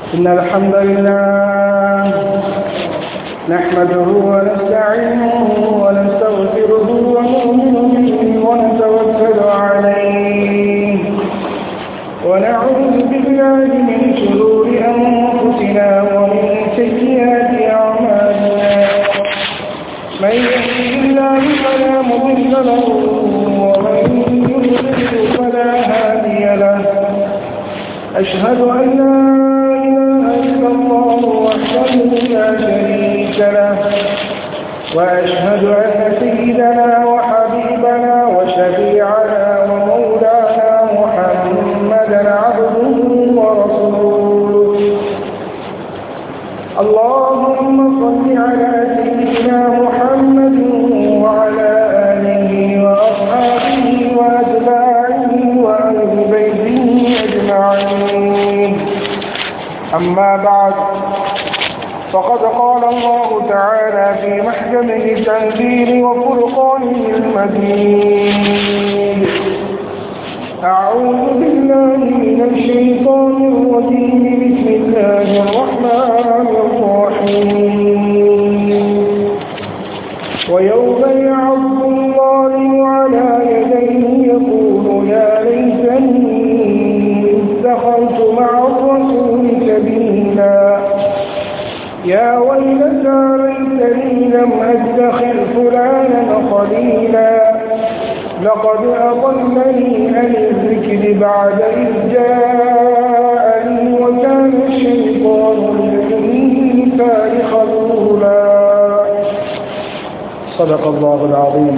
إن الحمد لله نحمده ونستعينه ونستغفره ونؤمن به ونتوكل عليه ونعوذ بالله من شرور أنفسنا ومن سيئات أعمالنا من يهده الله فلا مضل له ومن يضلل فلا هادي له أشهد أن لا إله إلا الله وحده لا شريك له وأشهد أن سيدنا وحبيبنا وشفيعنا ومولانا محمدا عبده ورسوله اللهم صل على سيدنا محمد وعلى آله وأصحابه وأتباعه وأهل بيته أجمعين أما بعد فقد قال الله تعالى في محكمه التنزيل وفرقانه المجيد أعوذ بالله من الشيطان الرجيم بسم الله الرحمن الرحيم ويوم يعض الظالم على يديه يقول يا ليتني اتخذت مع الرسول سبيلا يا ويلتى ليتني لم أتخذ فلانا خليلا لقد أضلني عن الذكر بعد إذ جاءني وكان الشيطان للإنسان خذولا صدق الله العظيم.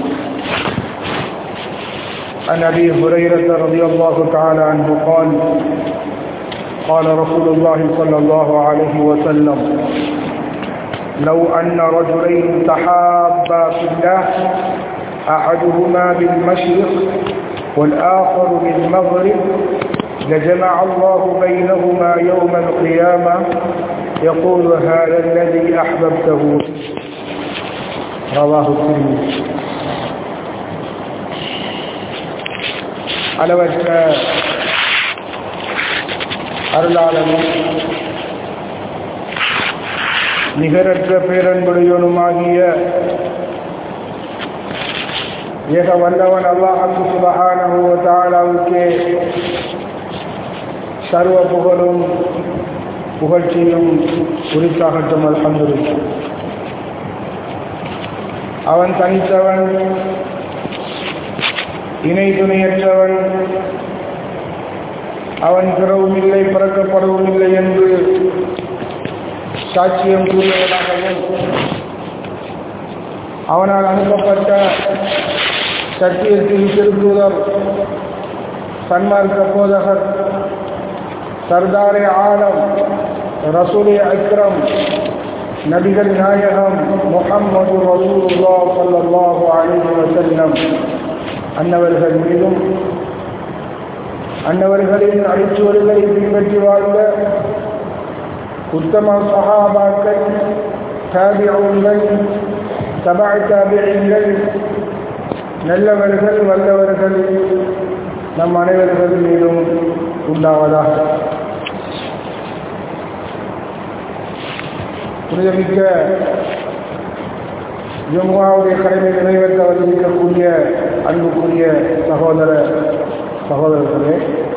عن أبي هريرة رضي الله تعالى عنه قال قال رسول الله صلى الله عليه وسلم لو أن رجلين تحابا في الله أحدهما بالمشرق والآخر بالمغرب لجمع الله بينهما يوم القيامة يقول هذا الذي أحببته رواه الترمذي. அளவற்ற அருளாளனும் நிகரற்ற பேரன்புடையவனுமாகிய ஏக வல்லவன் அல்லாஹ் சுப்ஹானஹு வ தஆலாவுக்கே சர்வ புகழும் புகழ்ச்சியும் உரித்தாகட்டும். அல்ஹம்துலில்லாஹ். அவன் தனித்தவன், இணை துணையற்றவன், அவன் பிறவும் இல்லை பிறக்கப்படவும் இல்லை என்று சாட்சியம் கூறியவனாகவும் அவனால் அனுப்பப்பட்ட சத்தியத்தின் திருத்தூதர் சன்மார்க்க போதகர் சர்தாரே ஆலம் ரசூலே அக்ரம் நபிகள் நாயகம் முஹம்மது ரசூலுல்லாஹ் ஸல்லல்லாஹு அலைஹி வஸல்லம் அன்னவர்கள் மீதும் அன்னவர்களின் அடிச்சுவடுகளை பின்பற்றி வாழ்ந்த உத்தம சஹாபாக்கள், தாபிஊன்கள், தபஅ தாபிஈன்கள், நல்லவர்கள் வல்லவர்கள் நம் அனைவர்கள் மீதும் உண்டாவதாக. புனிதமிக்க ஜும்ஆவுடைய கடமை நிறைவேற்ற வந்திருக்கக்கூடிய அன்புக்குரிய சகோதரர்களே,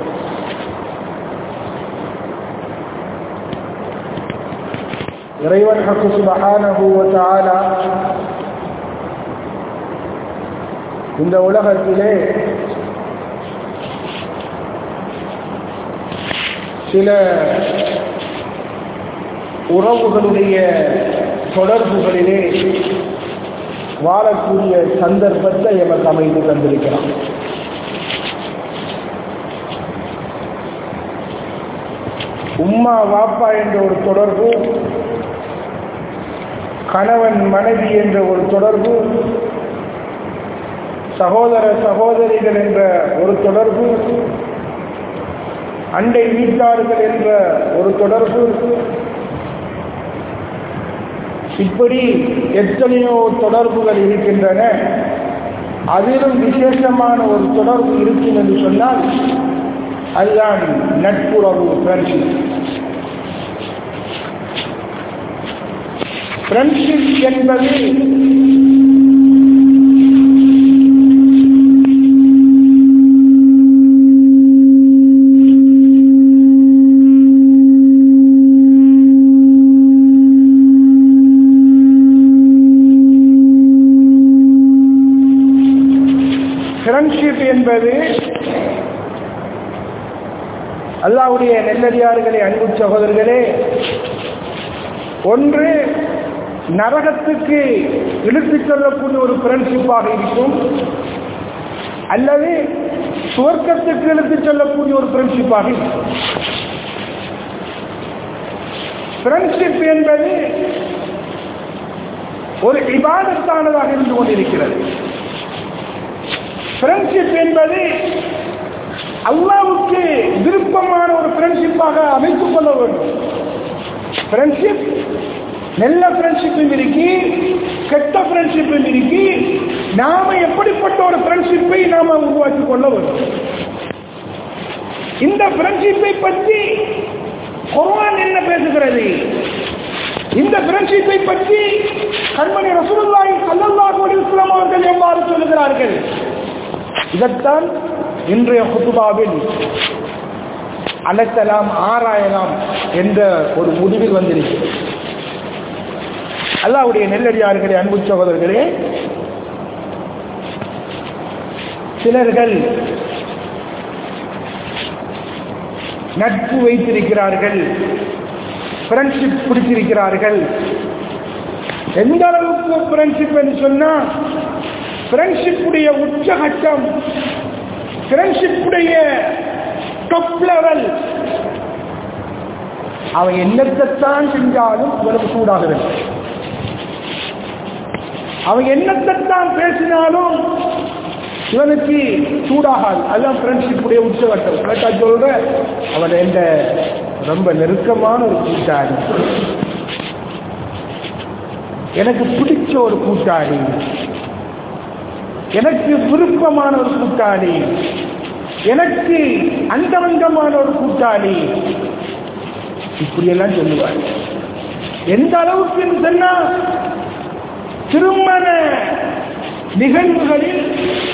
இறைவன் ஹக்கு சுப்ஹானஹு வ தஆலா இந்த உலகத்திலே சில உறவுகளுடைய தொடர்புகளிலே வாழக்கூடிய சந்தர்ப்பத்தை எமக்கு அமைந்து தந்திருக்கிறான். உம்மா வாப்பா என்ற ஒரு தொடர்பு, கணவன் மனைவி என்ற ஒரு தொடர்பு, சகோதர சகோதரிகள் என்ற ஒரு தொடர்பு, அண்டை வீட்டார்கள் என்ற ஒரு தொடர்பு, இப்படி எத்தனையோ தொடர்புகள் இருக்கின்றன. அதிலும் விசேஷமான ஒரு தொடர்பு இருக்கும் என்று சொன்னால் அதுதான் நட்புறவு, ஃப்ரெண்ட்ஷிப். ஃப்ரெண்ட்ஷிப் என்பது அல்லாஹ்வுடைய நல்லடியார்களே, அன்பு சகோதரர்களே, ஒன்று நரகத்துக்கு இழுத்துச் செல்லக்கூடிய ஒரு ஃப்ரெண்ட்ஷிப்பாக இருக்கும், அல்லது சுவர்க்கத்துக்கு இழுத்துச் செல்லக்கூடிய ஒரு ஃப்ரெண்ட்ஷிப்பாக இருக்கும். ஃப்ரெண்ட்ஷிப் என்பது ஒரு இபாதத்தானதாக இருந்து கொண்டிருக்கிறது. ஃப்ரெண்ட்ஷிப் என்பது அல்லாஹ்வுக்கு விருப்பமான ஒரு ஃப்ரெண்ட்ஷிப்பாக அமைத்துக் கொள்ள வேண்டும். ஃப்ரெண்ட்ஷிப் நல்ல ஃப்ரெண்ட்ஷிப்பும் இருக்கு, கெட்ட ஃப்ரெண்ட்ஷிப்பும் இருக்கு. நாம எப்படிப்பட்ட ஒரு ஃப்ரெண்ட்ஷிப்பை நாம உருவாக்கி கொள்ள வேண்டும். இந்த ஃப்ரெண்ட்ஷிப்பை பற்றி குர்ஆன் என்ன பேசுகிறது? இந்த ஃப்ரெண்ட்ஷிப்பை பற்றி கண்மணி ரசூலுல்லாஹி ஸல்லல்லாஹு அலைஹி வஸல்லம் அவர்கள் எவ்வாறு சொல்லுகிறார்கள்? இதைத்தான் இன்றைய குதுபாவில் அலசலாம், ஆராயலாம் என்ற ஒரு முடிவில் வந்திருக்கிறது. அல்லாஹ்வுடைய நல்லடியார்களே, அன்பு சகோதரர்களே, சிலர்கள் நட்பு வைத்திருக்கிறார்கள், ஃப்ரெண்ட்ஷிப் பிடிச்சிருக்கிறார்கள். எந்த அளவுக்கு ஃப்ரெண்ட்ஷிப் என்று சொன்னா, ஃப்ரெண்ட்ஷிப்புடைய உச்சகட்டம், ஃப்ரெண்ட்ஷிப்புடைய டாப் லெவல், அவன் என்னத்தான் செஞ்சாலும் இவனுக்கு சூடாகிறது. அவன் என்னத்தான் பேசினாலும் இவனுக்கு சூடாகாது. அதுதான் ஃப்ரெண்ட்ஷிப்புடைய உச்சகட்டம். கேட்டா சொல்ற, அவன் என்ற ரொம்ப நெருக்கமான ஒரு கூட்டாளி, எனக்கு பிடிச்ச ஒரு கூட்டாளி, எனக்கு விருப்பமான ஒரு கூட்டாளி, எனக்கு அந்தரங்கமான ஒரு கூட்டாளி, இப்படியெல்லாம் சொல்லுவார். எந்த அளவுக்கு சொன்னா, திருமண நிகழ்வுகளில்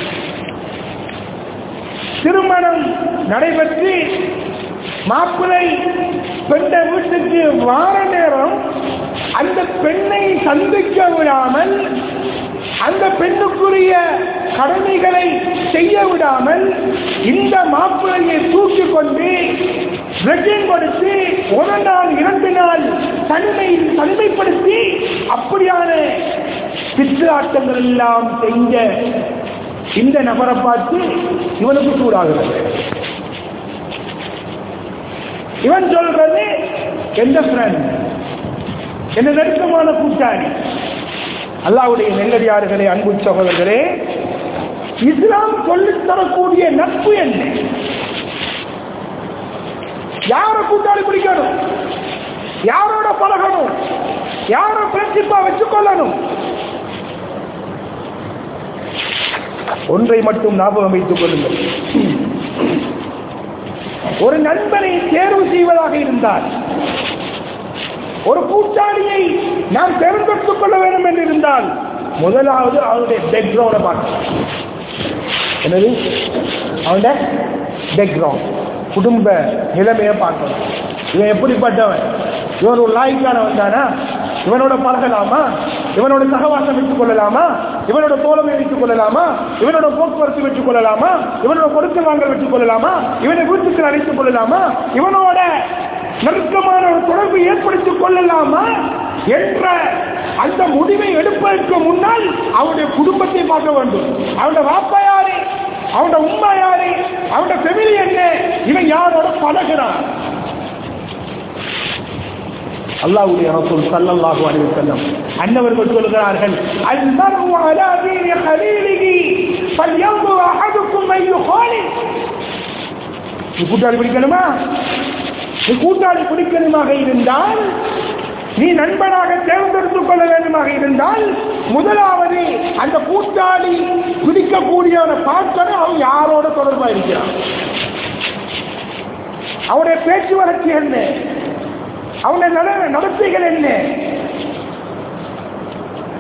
திருமணம் நடைபெற்று மாப்பிள்ளை பெண்ணை வீட்டுக்கு வார நேரம் அந்த பெண்ணை சந்திக்க விடாமல், அந்த பெண்ணுக்குரிய கடமைகளை செய்ய விடாமல், இந்த மாப்பிள்ளையை தூக்கி கொண்டு ரெட்டிங் கொடுத்து ஒரு நாள் 2 நாள் தனிமைப்படுத்தி அப்படியான பித்ராட்டங்கள் எல்லாம் செஞ்ச இந்த நபரை பார்த்து இவனுக்கு சூடாகிறது. இவன் சொல்றது எந்த ஃப்ரெண்ட், என்ன நெருக்கமான கூட்டாளி. அல்லாஹ்வுடைய நல்லடியார்களே, அன்பு சகோதரர்களே, இஸ்லாம் சொல்லித் தரக்கூடிய நட்பு என்ன? யார கூட்டாளி பிடிக்கணும், யாரோட பழகணும், யார ஃப்ரெண்ட்ஷிப்பா வச்சுக் கொள்ளணும்? ஒன்றை மட்டும் ஞாபகம் வைத்துக் கொள்ளுங்கள். ஒரு நண்பனை தேர்வு செய்வதாக இருந்தால், ஒரு கூட்டாளியை நாம் தேர்ந்தெடுத்துக் கொள்ள வேண்டும் என்று இருந்தால், முதலாவது அவனுடைய பேக்ரவுண்டை பார்க்கணும். என்னது? அவனுடைய பேக்ரவுண்ட், குடும்ப நிலைமையை பார்க்கணும். இவன் எப்படிப்பட்டவன், இவன் ஒரு லாய்க்கானவன் தானா, இவனோட பழகலாமா, இவனோட சகவாசம் வைத்துக் கொள்ளலாமா, இவனோட தோழமை வைத்துக் கொள்ளலாமா, இவனோட போக்குவரத்து வச்சுக் கொள்ளலாமா, இவனோட கொடுக்க வாங்கல் வச்சுக் கொள்ளலாமா, இவனை வீட்டுக்கு அழைத்துக் கொள்ளலாமா, இவனோட நெருக்கமான ஒரு தொடர்பு ஏற்படுத்திக் கொள்ளலாமா என்ற அந்த முடிவை எடுப்பதற்கு முன்னால் அவனுடைய குடும்பத்தை பார்க்க வேண்டும். அவனுடைய வாப்பா யாரு, அவனுடைய உம்மா யாரு, அவனுடைய ஃபேமிலி என்ன, இவன் யாரோட பழகிறான். அல்லாஹ்வுடைய ரசூல் ஸல்லல்லாஹு அலைஹி வஸல்லம் அன்னவர்கள் சொல்கிறார்கள், அல்மர்உ அலா தீனி கலீலிஹி ஃபல்யன்ظுர் அஹதுக்கும் மன் யுகாலில். நீ கூட்டாளி பிடிக்கணுமா? நீ கூட்டாளி பிடிக்கணுமாக இருந்தால், நீ நண்பனாக தேர்ந்தெடுத்துக் கொள்ள வேண்டுமாக இருந்தால், முதலாவது அந்த கூட்டாளி பிடிக்கக்கூடிய பார்க்கணும் அவன் யாரோட தொடர்பா இருக்கிறான், அவருடைய பேச்சுவார்த்தை என்ன, அவனுடைய நடத்தைகள் என்ன,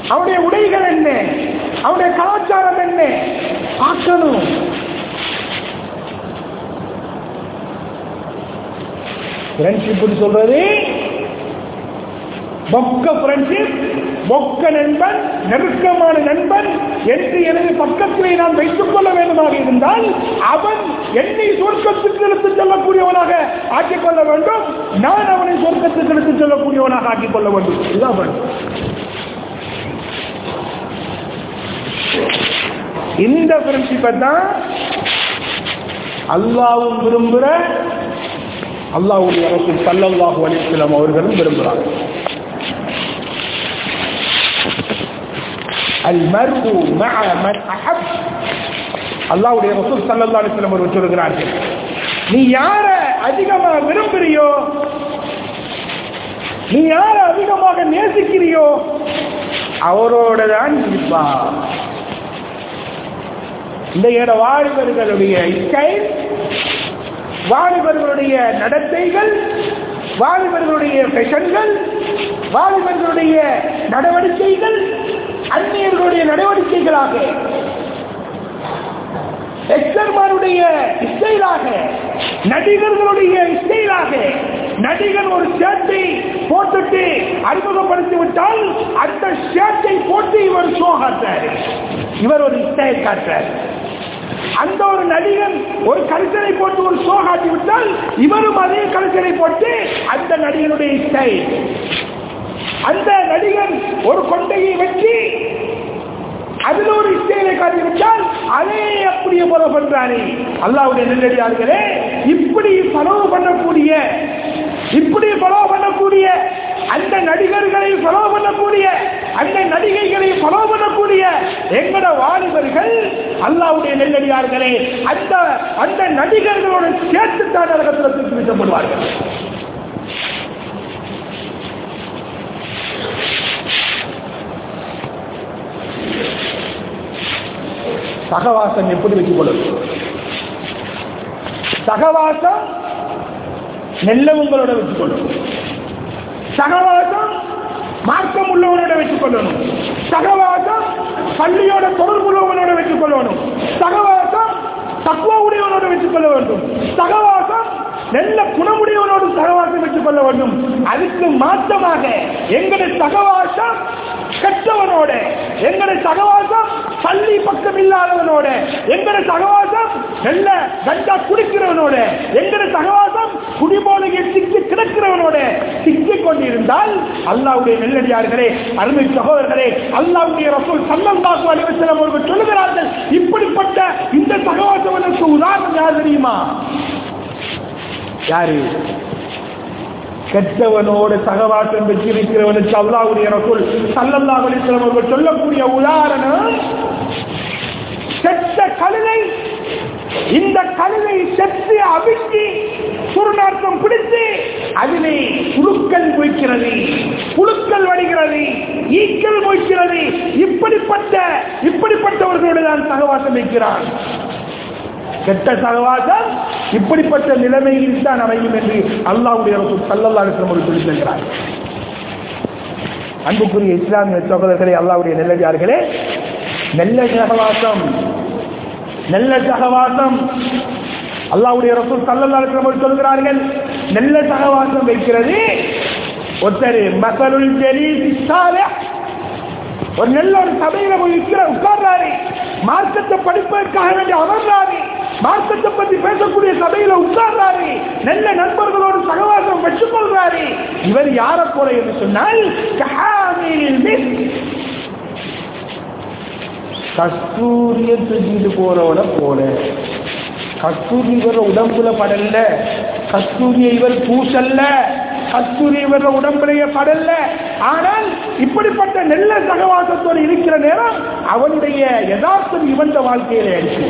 அவனுடைய உடைகள் என்ன, அவனுடைய கலாச்சாரம் என்ன பார்க்கணும். ஃப்ரெண்ட்ஷிப் சொல்றது மொக்க ஃப்ரெண்ட்ஷிப், மொக்க நண்பன், நெருக்கமான நண்பன் என்று எனது பக்கத்திலே நான் வைத்துக் கொள்ள வேண்டுமாக இருந்தால் அவன் என்னை சொர்க்கத்துக்கு எடுத்துச் செல்லக்கூடியவனாக ஆக்கிக் கொள்ள வேண்டும், நான் அவனை சொர்க்கத்துக்கு எடுத்துச் செல்லக்கூடியவனாக ஆக்கிக் கொள்ள வேண்டும். இதுதான் இந்த ஃப்ரெண்ட்ஷிப்பை தான் அல்லாஹ்வும் விரும்புகிற, அல்லாஹ்வுடைய ரசூல் ஸல்லல்லாஹு அலைஹி வஸல்லம் அவர்களும் விரும்புகிறார்கள். المرء مع من احب. அல்லாஹ்வுடைய ரசூல் ஸல்லல்லாஹு அலைஹி வஸல்லம் அவர்கள் சொல்கிறார்கள், நீ யார அதிகமாக விரும்புறியோ, நீ யார அதிகமாக நேசிக்கிறியோ அவரோட தான் இருப்பா. இந்த வாலிபர்களுடைய ஸ்டைல், வாலிபர்களுடைய நடத்தைகள், வாலிபர்களுடைய ஃபேஷன்கள், வாலிபர்களுடைய நடவடிக்கைகள் அந்நியர்களுடைய நடவடிக்கைகளாக, எக்ஸர்மானுடைய ஸ்டைலாக, நடிகர்களுடைய ஸ்டைலாக, நடிகர் ஒரு ஷர்ட்டை போட்டுட்டு அறிமுகப்படுத்தி விட்டால் அந்த ஷர்ட்டை போட்டு இவர் ஷோ காட்டுறாரு, இவர் ஒரு ஸ்டைல் காட்டுறாரு. அந்த ஒரு நடிகன் ஒரு கல்ச்சரை போட்டு ஒரு ஷோ காட்டி விட்டால் இவரும் அதே கல்ச்சரை போட்டு அந்த நடிகனுடைய ஸ்டைல். அந்த நடிகன் ஒரு கொண்டையை வெட்டி அதில் ஒரு ஸ்டைலை காட்டிவிட்டால் அதே அப்படியே ஃபாலோ பண்றாரு. அல்லாஹ்வுடைய நல்லடியார்களே, இப்படி ஃபாலோ பண்ணக்கூடிய அந்த நடிகர்களை ஃபாலோ பண்ணக்கூடிய அந்த நடிகைகளை ஃபாலோ பண்ணக்கூடிய எங்கட வாலிபர்கள், அல்லாஹ்வுடைய நல்லடியார்களே, அந்த நடிகர்களோடு சேர்த்து தான் நரகத்தில் தூக்கி வீசப்படுவார்கள். சகவாசம் எப்படி வச்சுக் கொள்ளும்? சகவாசம் நல்லவங்களோட வச்சுக் கொள்ளும், சகவாசம் மார்க்கம் உள்ளவனோட வச்சுக் கொள்ளணும், சகவாசம் பள்ளியோட தொடர்புள்ளவனோட வச்சுக் கொள்ளணும், சகவாசம் தக்வா உடையவனோட வச்சுக் கொள்ள வேண்டும், சகவாசம் நல்ல குணமுடையவனோடு சகவாசம் வச்சுக் கொள்ள வேண்டும். அதுக்கு மாற்றமாக எங்களுடைய சகவாசம் கெட்டவனோட, எங்களுடைய சகவாசம் பள்ளி பக்கம் இல்லாதவனோட, எங்களுடைய சகவாசம் நல்ல கண்டா குடிக்கிறவனோட, எங்களுடைய சகவாசம் குடிபோலையை சிக்கி கிடக்கிறவனோட சிக்கிக் கொண்டிருந்தால் அல்லாஹ்வுடைய நல்லடியார்களே, அருமை சகோதரர்களே, அல்லாஹ்வுடைய ரசூல் ஸல்லல்லாஹு அலைஹி வஸல்லம் அவர்கள் சொல்லுகிறார்கள், இப்படிப்பட்ட இந்த சகவாசவனுக்கு உதாரணம் யார் தெரியுமா? யாரு? கெட்டவனோட சகவாசம் வச்சிருக்கிறவனுக்கு அல்லாஹ்வுடைய ரசூல் ஸல்லல்லாஹு அலைஹி வஸல்லம் அவர்கள் சொல்லக்கூடிய உதாரணம் செத்த கழுதை. இந்த கழுதை செத்து அவிழ்த்தி சுருநாற்றம் பிடித்து அதிலே புழுக்கள் மொய்க்கிறது, புழுக்கள் வடிகிறது, ஈக்கள் மொய்க்கிறது. இப்படிப்பட்டவர்களோடு தான் சகவாசம் வைக்கிறான். கெட்ட சகவாசம் இப்படிப்பட்ட நிலைமையில் தான் அமையும் என்று அல்லாஹ்வுடைய ரசூல் ஸல்லல்லாஹு அலைஹி வஸல்லம் அவர்கள் சொல்லியிருக்கிறார். அன்புக்குரிய இஸ்லாமிய சகோதரர்களே, அல்லாஹ்வுடைய நல்லடியார்களே, நல்ல சகவாசம் அல்லாஹ்வுடைய ரசூல் ஸல்லல்லாஹு அலைஹி வஸல்லம் அவர்கள் சொல்கிறார்கள், நல்ல சகவாசம் வைக்கிறது ஒருத்தர் மஸலுல் ஜலீஸ் ஸாலிஹ், ஒரு நல்ல ஒரு சபையில போய் உட்கார்றாரு, மார்க்கத்தை படிப்பதற்காக வேண்டி அமர்றாரு, மார்க்கத்தை பற்றி பேசக்கூடிய சபையில உட்கார்றாரு, நல்ல நண்பர்களோடு சகவாசம் வச்சுக் கொள்றாரு. இவர் யார போல என்று சொன்னால் கஸ்தூரியை தூக்கிட்டு போறவன போல. கஸ்தூரி இவர உடம்புல படல, கஸ்தூரியை இவர் பூசல்ல, கஸ்தூரி இவர உடம்புலைய படல. ஆனால் இப்படிப்பட்ட நல்ல சகவாசத்தோடு இருக்கிற நேரம் அவனுடைய யதார்த்தம் இவன் வாழ்க்கையில இருக்கு.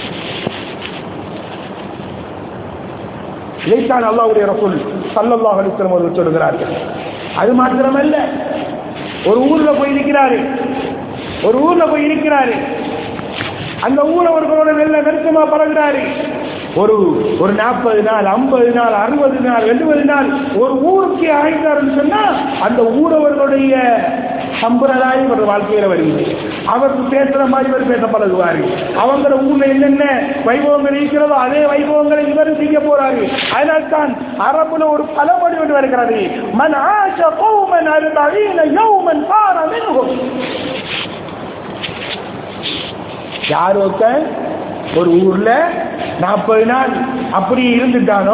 இதைத்தான் அல்லாஹ்வுடைய ரசூல் ஸல்லல்லாஹு அலைஹி வஸல்லம் அவர்கள் சொல்கிறார்கள். அது மாத்திரமல்ல, ஒரு ஊர்ல போய் இருக்கிறாரு, அந்த ஊரவர்களோட நல்ல நெருக்கமா பழகிறாரு. ஒரு 40 நாள் 50 நாள் 60 நாள் 70 நாள் ஒரு ஊருக்கு ஆயிட்டாருன்னு சொன்னா அந்த ஊரவர்களுடைய சம்பிரதாயம் ஒரு வாழ்க்கையில வருகிறது. அவருக்கு பேசுற மாதிரி இவர் பேச பழகுவாரு. அவங்க ஊர்ல என்னென்ன வைபவங்கள் இருக்கிறதோ அதே வைபவங்களை இவரும் செய்ய போறாரு. அதனால்தான் அரபுல ஒரு பழமொழி ஒன்று வருகிறது, மன் ஆஷ கௌமன் அர்பஈன யௌமன் சார மின்ஹும். யார் ஒருத்தன் ஒரு ஊர்ல 40 நாள் அப்படி இருந்துட்டானோ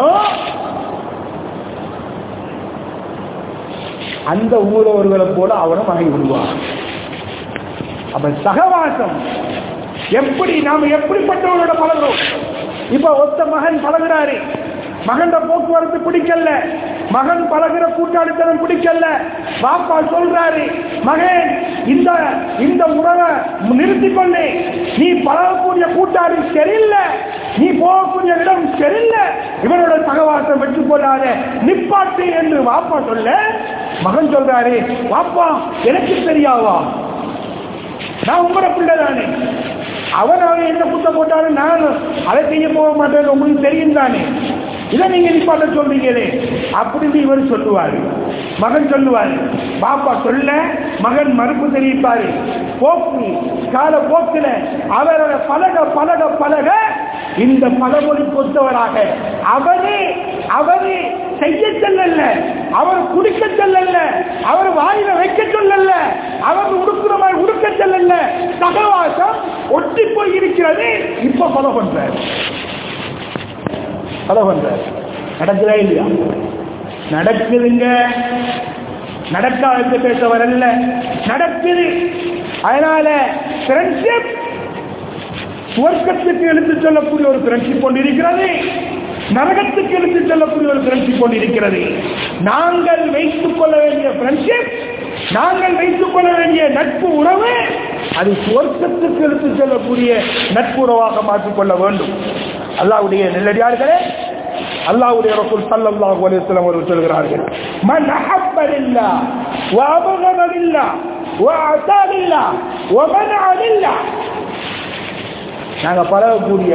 அந்த ஊரை ஒருவரை போல அவனும் ஆகி விடுவான். அப்ப சகவாசம் எப்படி நாம எப்படிப்பட்டவங்களோட பழகிறோம். இப்ப ஒத்த மகன் பழகிறாரு, மகன் போக்குவரத்து பிடிக்கல, மகன் பழகிற கூட்டாளித்தனம் பிடிக்கல, பாப்பா சொல்றாரு, மகன் இந்த உறவை நிறுத்திக் கொள்ளு, நீ பழகக்கூடிய கூட்டாளி சரியில்லை, நீ போகக்கூடிய இடம் சரியில்லை, இவரோட சகவாசம் வெற்றிக் கொள்ளாத நிப்பாட்டு என்று பாப்பா சொல்ல, மகன் சொல்றாரு, பாப்பா எனக்கு தெரியாவா, நான் உங்களோட பிள்ளைதானே, அவன் என்ன குத்த போட்டாலும் நான் அதை செய்ய போக மாட்டேன், உங்களுக்கு தெரியும் தானே, இதை நீங்க நிப்பாட்ட சொல்றீங்களே அப்படின்னு இவர் சொல்லுவாரு. மகன் சொல்லுவாரு, பாப்பா சொல்ல மகன் மறுப்பு தெரிவிப்பாரு. போக்கு கால போக்குல அவரோட பழக பழக பழக இந்த பழமொழி பொறுத்தவராக அவரு செய்ய செல்லல, அவர் குடிக்க செல்லல, அவர் வாயில வைக்க சொல்லல, அவர் உடுக்கிற மாதிரி உடுக்க செல்லல, சகவாசம் ஒட்டி போய் இருக்கிறது. இப்ப ஃபாலோ பண்றாரு. நடக்குதா இல்லையா? நடக்குதுங்க. நடக்காத பேச வரல, நடக்குது. அதனால ஃப்ரெண்ட்ஷிப் சுவர்க்கத்துக்கு எடுத்து செல்லக்கூடிய ஒரு ஃப்ரெண்ட்ஷிப் கொண்டு இருக்கிறது, நரகத்துக்கு எடுத்து செல்லக்கூடிய ஒரு ஃப்ரெண்ட்ஷிப் கொண்டு இருக்கிறது. நாங்கள் வைத்துக் கொள்ள வேண்டிய ஃப்ரெண்ட்ஷிப், நாங்கள் வைத்துக் கொள்ள வேண்டிய நட்பு உறவு அது சுவர்க்கத்துக்கு எடுத்து செல்லக்கூடிய நட்பு உறவாக மாற்றிக்கொள்ள வேண்டும். அல்லாஹ்வுடைய நல்லடியார்களே, அல்லாஹ்வுடைய ரசூல் ஸல்லல்லாஹு அலைஹி வஸல்லம் அவர்கள் சொல்கிறார்கள், மன் அஹப்ப லில்லாஹ் வ அபகத லில்லாஹ் வ அஸா லில்லாஹ் வ மன்அ லில்லாஹ். நாங்க பழகக்கூடிய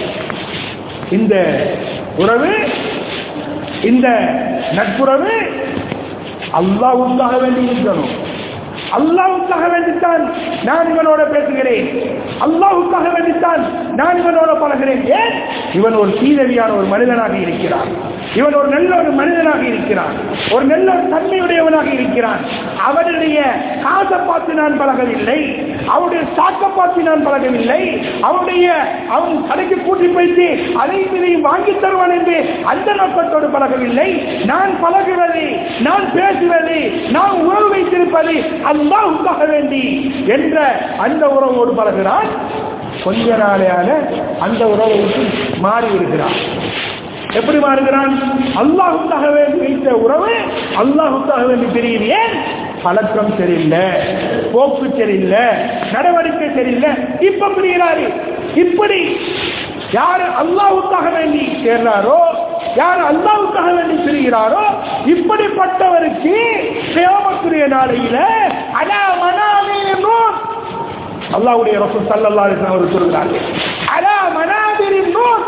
இந்த உறவு, இந்த நட்புறவு அல்லாஹ்வுக்காக வேண்டி இருக்கணும். அல்லாஹ்வுக்காக வேண்டித்தான் நான் இவனோட பேசுகிறேன், அல்லாஹ்வுக்காக வேண்டித்தான் நான் இவனோட பழகிறேன். ஏன்? இவன் ஒரு சீதவியான ஒரு மனிதனாக இருக்கிறான், இவன் ஒரு நல்ல ஒரு மனிதனாக இருக்கிறான், ஒரு நல்ல ஒரு தன்மையுடையவனாக இருக்கிறான். அவனுடைய காசை பார்த்து நான் பழகவில்லை, அவனுடைய சாக்க பார்த்து நான் பழகவில்லை, அவன் கடைக்கு கூட்டி போயிட்டு அதையும் இதையும் வாங்கி தருவான் என்று அந்த நோக்கத்தோடு பழகவில்லை. நான் பழகுவது, நான் பேசுவது, நான் உறவு வைத்திருப்பது அல்லாஹ்வுக்காக வேண்டி என்ற அந்த உறவோடு பழகிறான். கொஞ்ச நாளையான அந்த உறவை விட்டு மாறி இருக்கிறான். எப்படி மாறுகிறான்? அல்லாஹ்வுக்காக வேண்டி வைத்த உறவு அல்லாஹ்வுக்காக வேண்டி தெரியுது. ஏன்? பழக்கம் சரியில்லை, போக்கு சரியில்லை, நடவடிக்கை சரியில்லை, இப்ப பிரிகிறாரு. இப்படி யாரு அல்லாஹ்வுக்காக வேண்டி சேர்றாரோ, யார் அல்லாஹ்வுக்காக வேண்டி பிரிகிறாரோ, இப்படிப்பட்டவருக்கு கியாமத்துடைய நாளையில அலா மனாதிரின் நூர், அல்லாஹ்வுடைய ரசூல் ஸல்லல்லாஹு அலைஹி வஸல்லம் அவர்கள் சொல்கிறார்கள், அலா மனாதிரின் நூர்,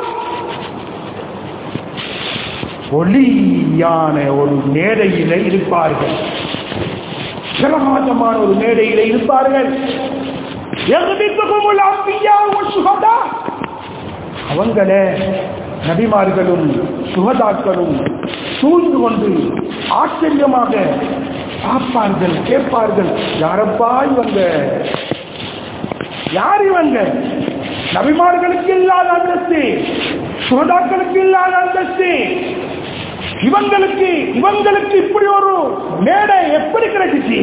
ஒளியான ஒரு மேடையில இருப்பார்கள், பிரகாசமான ஒரு மேடையில இருப்பார்கள். அவங்கள நபிமார்களும் சுகதாக்களும் சூழ்ந்து கொண்டு ஆச்சரியமாக பார்ப்பார்கள், கேட்பார்கள், யாரப்பா இவங்க, யார் இவங்க? நபிமார்களுக்கு இல்லாத அந்தஸ்து, சுகதாக்களுக்கு இல்லாத அந்தஸ்து, இவங்களுக்கு இப்படி ஒரு மேடை எப்படி கிடைச்சிச்சு?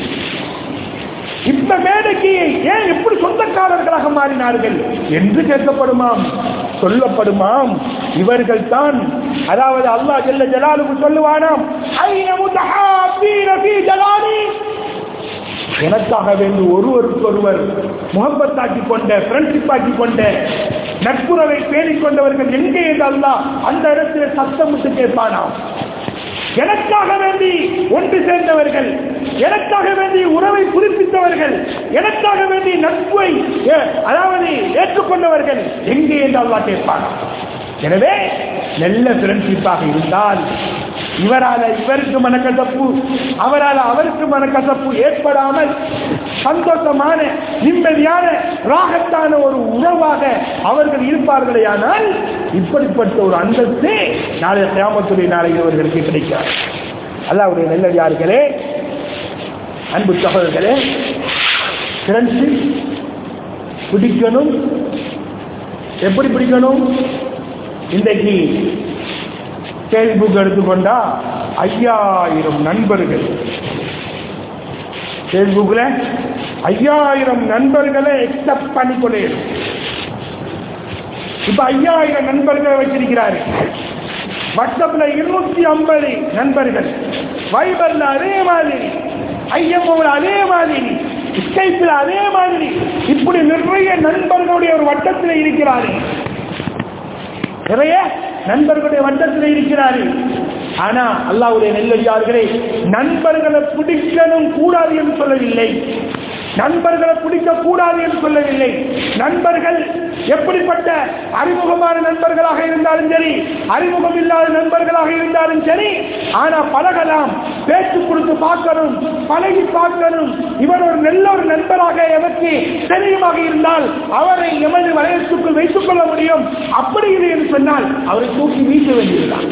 இந்த மேடைக்கு ஏன் எப்படி சொந்தக்காரர்களாக மாறினார்கள் என்று கேட்கப்படுமாம், சொல்லப்படுமாம். இவர்கள் தான், அதாவது அல்லாஹ் ஜல்ல ஜலாலுஹு சொல்லுவானாம், ஐன முத்தஹாபீன ஃபீ ஜலாலி, எனக்காக வேண்டி ஒருவருக்கொருவர் முகப்பத்தாக்கி கொண்ட, ஃப்ரெண்ட்ஷிப் ஆக்கி கொண்ட, நட்புறவை பேணிக் கொண்டவர்கள் எங்கே என்று அல்லாஹ் அந்த இடத்தில் சத்தமிட்டு கேட்பானாம். எனக்காக வேண்டி ஒன்று சேர்ந்தவர்கள், எனக்காக வேண்டி உறவை புதுப்பித்தவர்கள், எனக்காக வேண்டி நட்பை அதாவது ஏற்றுக்கொண்டவர்கள் எங்கே என்று அல்லாஹ் கேட்பானாம். எனவே நல்ல ஃப்ரெண்ட்ஷிப்பாக இருந்தால் இவரால இவருக்கு மனக்கசப்பு, அவரால் அவருக்கு மனக்கசப்பு ஏற்படாமல் சந்தோஷமான நிம்மதியான ராகத்தான ஒரு உறவாக அவர்கள் இருப்பார்களே. ஆனால் இப்படிப்பட்ட ஒரு அந்தஸ்து நாளைய கியாமத்துடைய நாளை இவர்களுக்கு கிடைக்கிறார். அல்லாஹ்வுடைய நல்லடியார்களே, அன்பு சகோதரர்களே, ஃப்ரெண்ட்ஸ் பிடிக்கணும். எப்படி பிடிக்கணும்? இன்றைக்கு ஃபேஸ்புக் எடுத்துக்கொண்டா 5000 நண்பர்கள், ஃபேஸ்புக்ல 5000 நண்பர்களை எக்ஸப்ட் பண்ணிக்கொள்ளே. இப்ப 5000 நண்பர்களை வச்சிருக்கிறாரு. வாட்ஸ்அப்ல 250 நண்பர்கள், வைபர்ல அதே மாதிரி, ஐஎம்ஓல அதே மாதிரி, ஸ்கைப்ல அதே மாதிரி, இப்படி நிறைய நண்பர்களுடைய ஒரு வட்டத்தில் இருக்கிறாரு. நிறைய நண்பர்களுடைய வட்டத்தில் இருக்கிறாரு. ஆனா அல்லாஹ்வுடைய நல்லடியார்களே, நண்பர்களை பிடிக்கணும் கூடாது என்று சொல்லவில்லை, நண்பர்களை பிடிக்க கூடாது என்று சொல்லவில்லை. நண்பர்கள் எப்படிப்பட்ட அறிமுகமான நண்பர்களாக இருந்தாலும் சரி, அறிமுகம் இல்லாத நண்பர்களாக இருந்தாலும் சரி, ஆனா பழகலாம், பேச்சு கொடுத்து பார்க்கணும், பழகி பார்க்கணும். இவர் ஒரு நல்ல ஒரு நண்பராக எதற்கு தெரியுமாக இருந்தால் அவரை எமது வளையத்துக்குள் வைத்துக் கொள்ள முடியும். அப்படி இல்லை என்று சொன்னால் அவரை தூக்கி வீச வேண்டியதுதான்.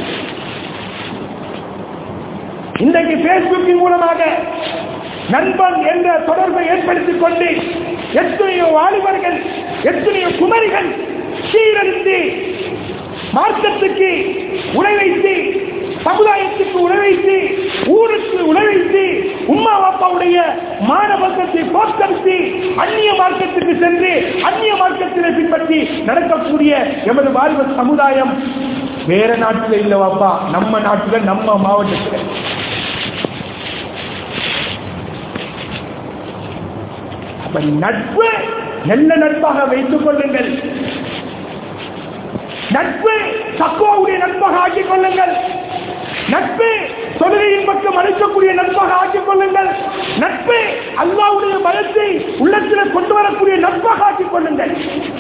இன்றைக்கு பேஸ்புக்கின் மூலமாக நண்பன் என்ற தொடர்பை ஏற்படுத்திக் கொண்டு எத்தனையோ வாலிபர்கள், எத்தனையோ குமரிகள் சீரழித்து, மார்க்கத்துக்கு உழைவைத்து, சமுதாயத்துக்கு உழைவைத்து, ஊருக்கு உழைவைத்து, உம்மா அப்பாவுடைய மானபக்கத்தை போக்கடித்து அந்நிய மார்க்கத்துக்கு சென்று அந்நிய மார்க்கத்தினை பின்பற்றி நடக்கக்கூடிய எமது வாலிப சமுதாயம் வேற நாட்டில் இல்லவாப்பா, நம்ம நாட்டில், நம்ம மாவட்டத்தில். நட்பு நல்ல நட்பாக வைத்துக் கொள்ளுங்கள். நட்பு தக்வாவுடைய நட்பாக ஆக்கிக் கொள்ளுங்கள். நட்பு தொழுகையின் பக்கம் அழைக்கக்கூடிய நட்பாக ஆக்கிக் கொள்ளுங்கள். நட்பு அல்லாஹ்வுடைய பயத்தை உள்ளத்தில் கொண்டு வரக்கூடிய நட்பாக ஆக்கிக் கொள்ளுங்கள்.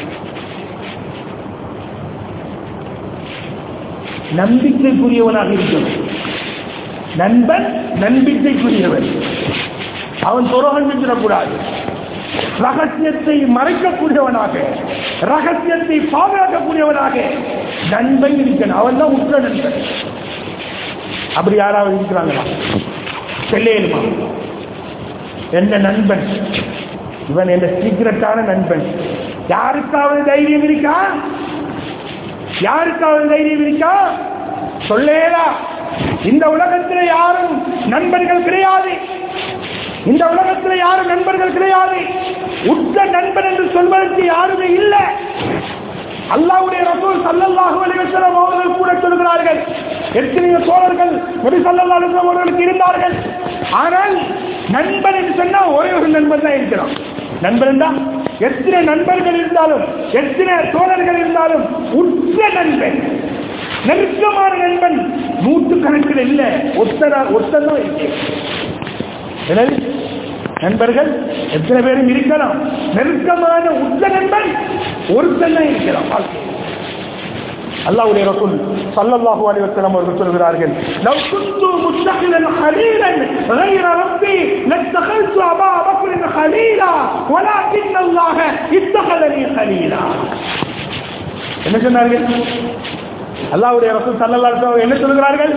நம்பிக்கைக்குரியவனாக இருக்கணும். நண்பன் நம்பிக்கைக்குரியவன், அவன் துரோகம் செஞ்சிடக்கூடாது. ரகசியத்தை மறைக்கக்கூடியவனாக, ரகசியத்தை பாதுகாக்கக்கூடியவனாக நண்பன் இருக்கணும். அவன் தான் உற்ற நண்பன். அப்படி யாராவது இருக்கிறாங்களா? செல்லேருமா எந்த நண்பன் இவன், எந்த சீக்கிரட்டான நண்பன்? யாருக்காவது தைரியம் இருக்கா? யாருக்காவது தைரியம் இருக்கா? சொல்லேடா. இந்த உலகத்தில் யாரும் நண்பர்கள் கிடையாது. இந்த உலகத்தில் யாரும் நண்பர்கள் கிடையாது. உற்ற நண்பன் என்று சொல்வதற்கு யாருமே இல்லை. அல்லாஹ்வுடைய ரசூல் ஸல்லல்லாஹு அலைஹி வஸல்லம் அவர்கள் கூட சொல்கிறார்கள், எத்தனையோ தோழர்கள் நபி ஸல்லல்லாஹு அலைஹி வஸல்லம் அவர்களுக்கு இருந்தார்கள். ஆனால் நண்பன் என்று சொன்னா ஒரே ஒரு நண்பன் தான் இருக்கிறான். நண்பன் தான் எத்தனை நண்பர்கள் இருந்தாலும், எத்தனை தோழர்கள் இருந்தாலும், உற்ற நண்பன், நெருக்கமான நண்பன் 100 கணக்கில் இல்லை, ஒத்ததான் இருக்கு. எனவே நண்பர்கள் எத்தனை பேரும் இருக்கலாம், நெருக்கமான உற்ற நண்பன் ஒருத்தன் தான் இருக்கிறான். அல்லாஹ்வுடைய ரசூல் ஸல்லல்லாஹு அலைஹி வஸல்லம் அவர்கள் சொல்கிறார்கள், லவ் குன்து முத்தகிலன் ஹலீலன் غير ربي لاتخذت ابا بكر خليلا ولكن الله اتخذني خليلا. என்ன சொன்னார்கள்? அல்லாஹ்வுடைய ரசூல் ஸல்லல்லாஹு அலைஹி வஸல்லம் என்ன சொல்கிறார்கள்?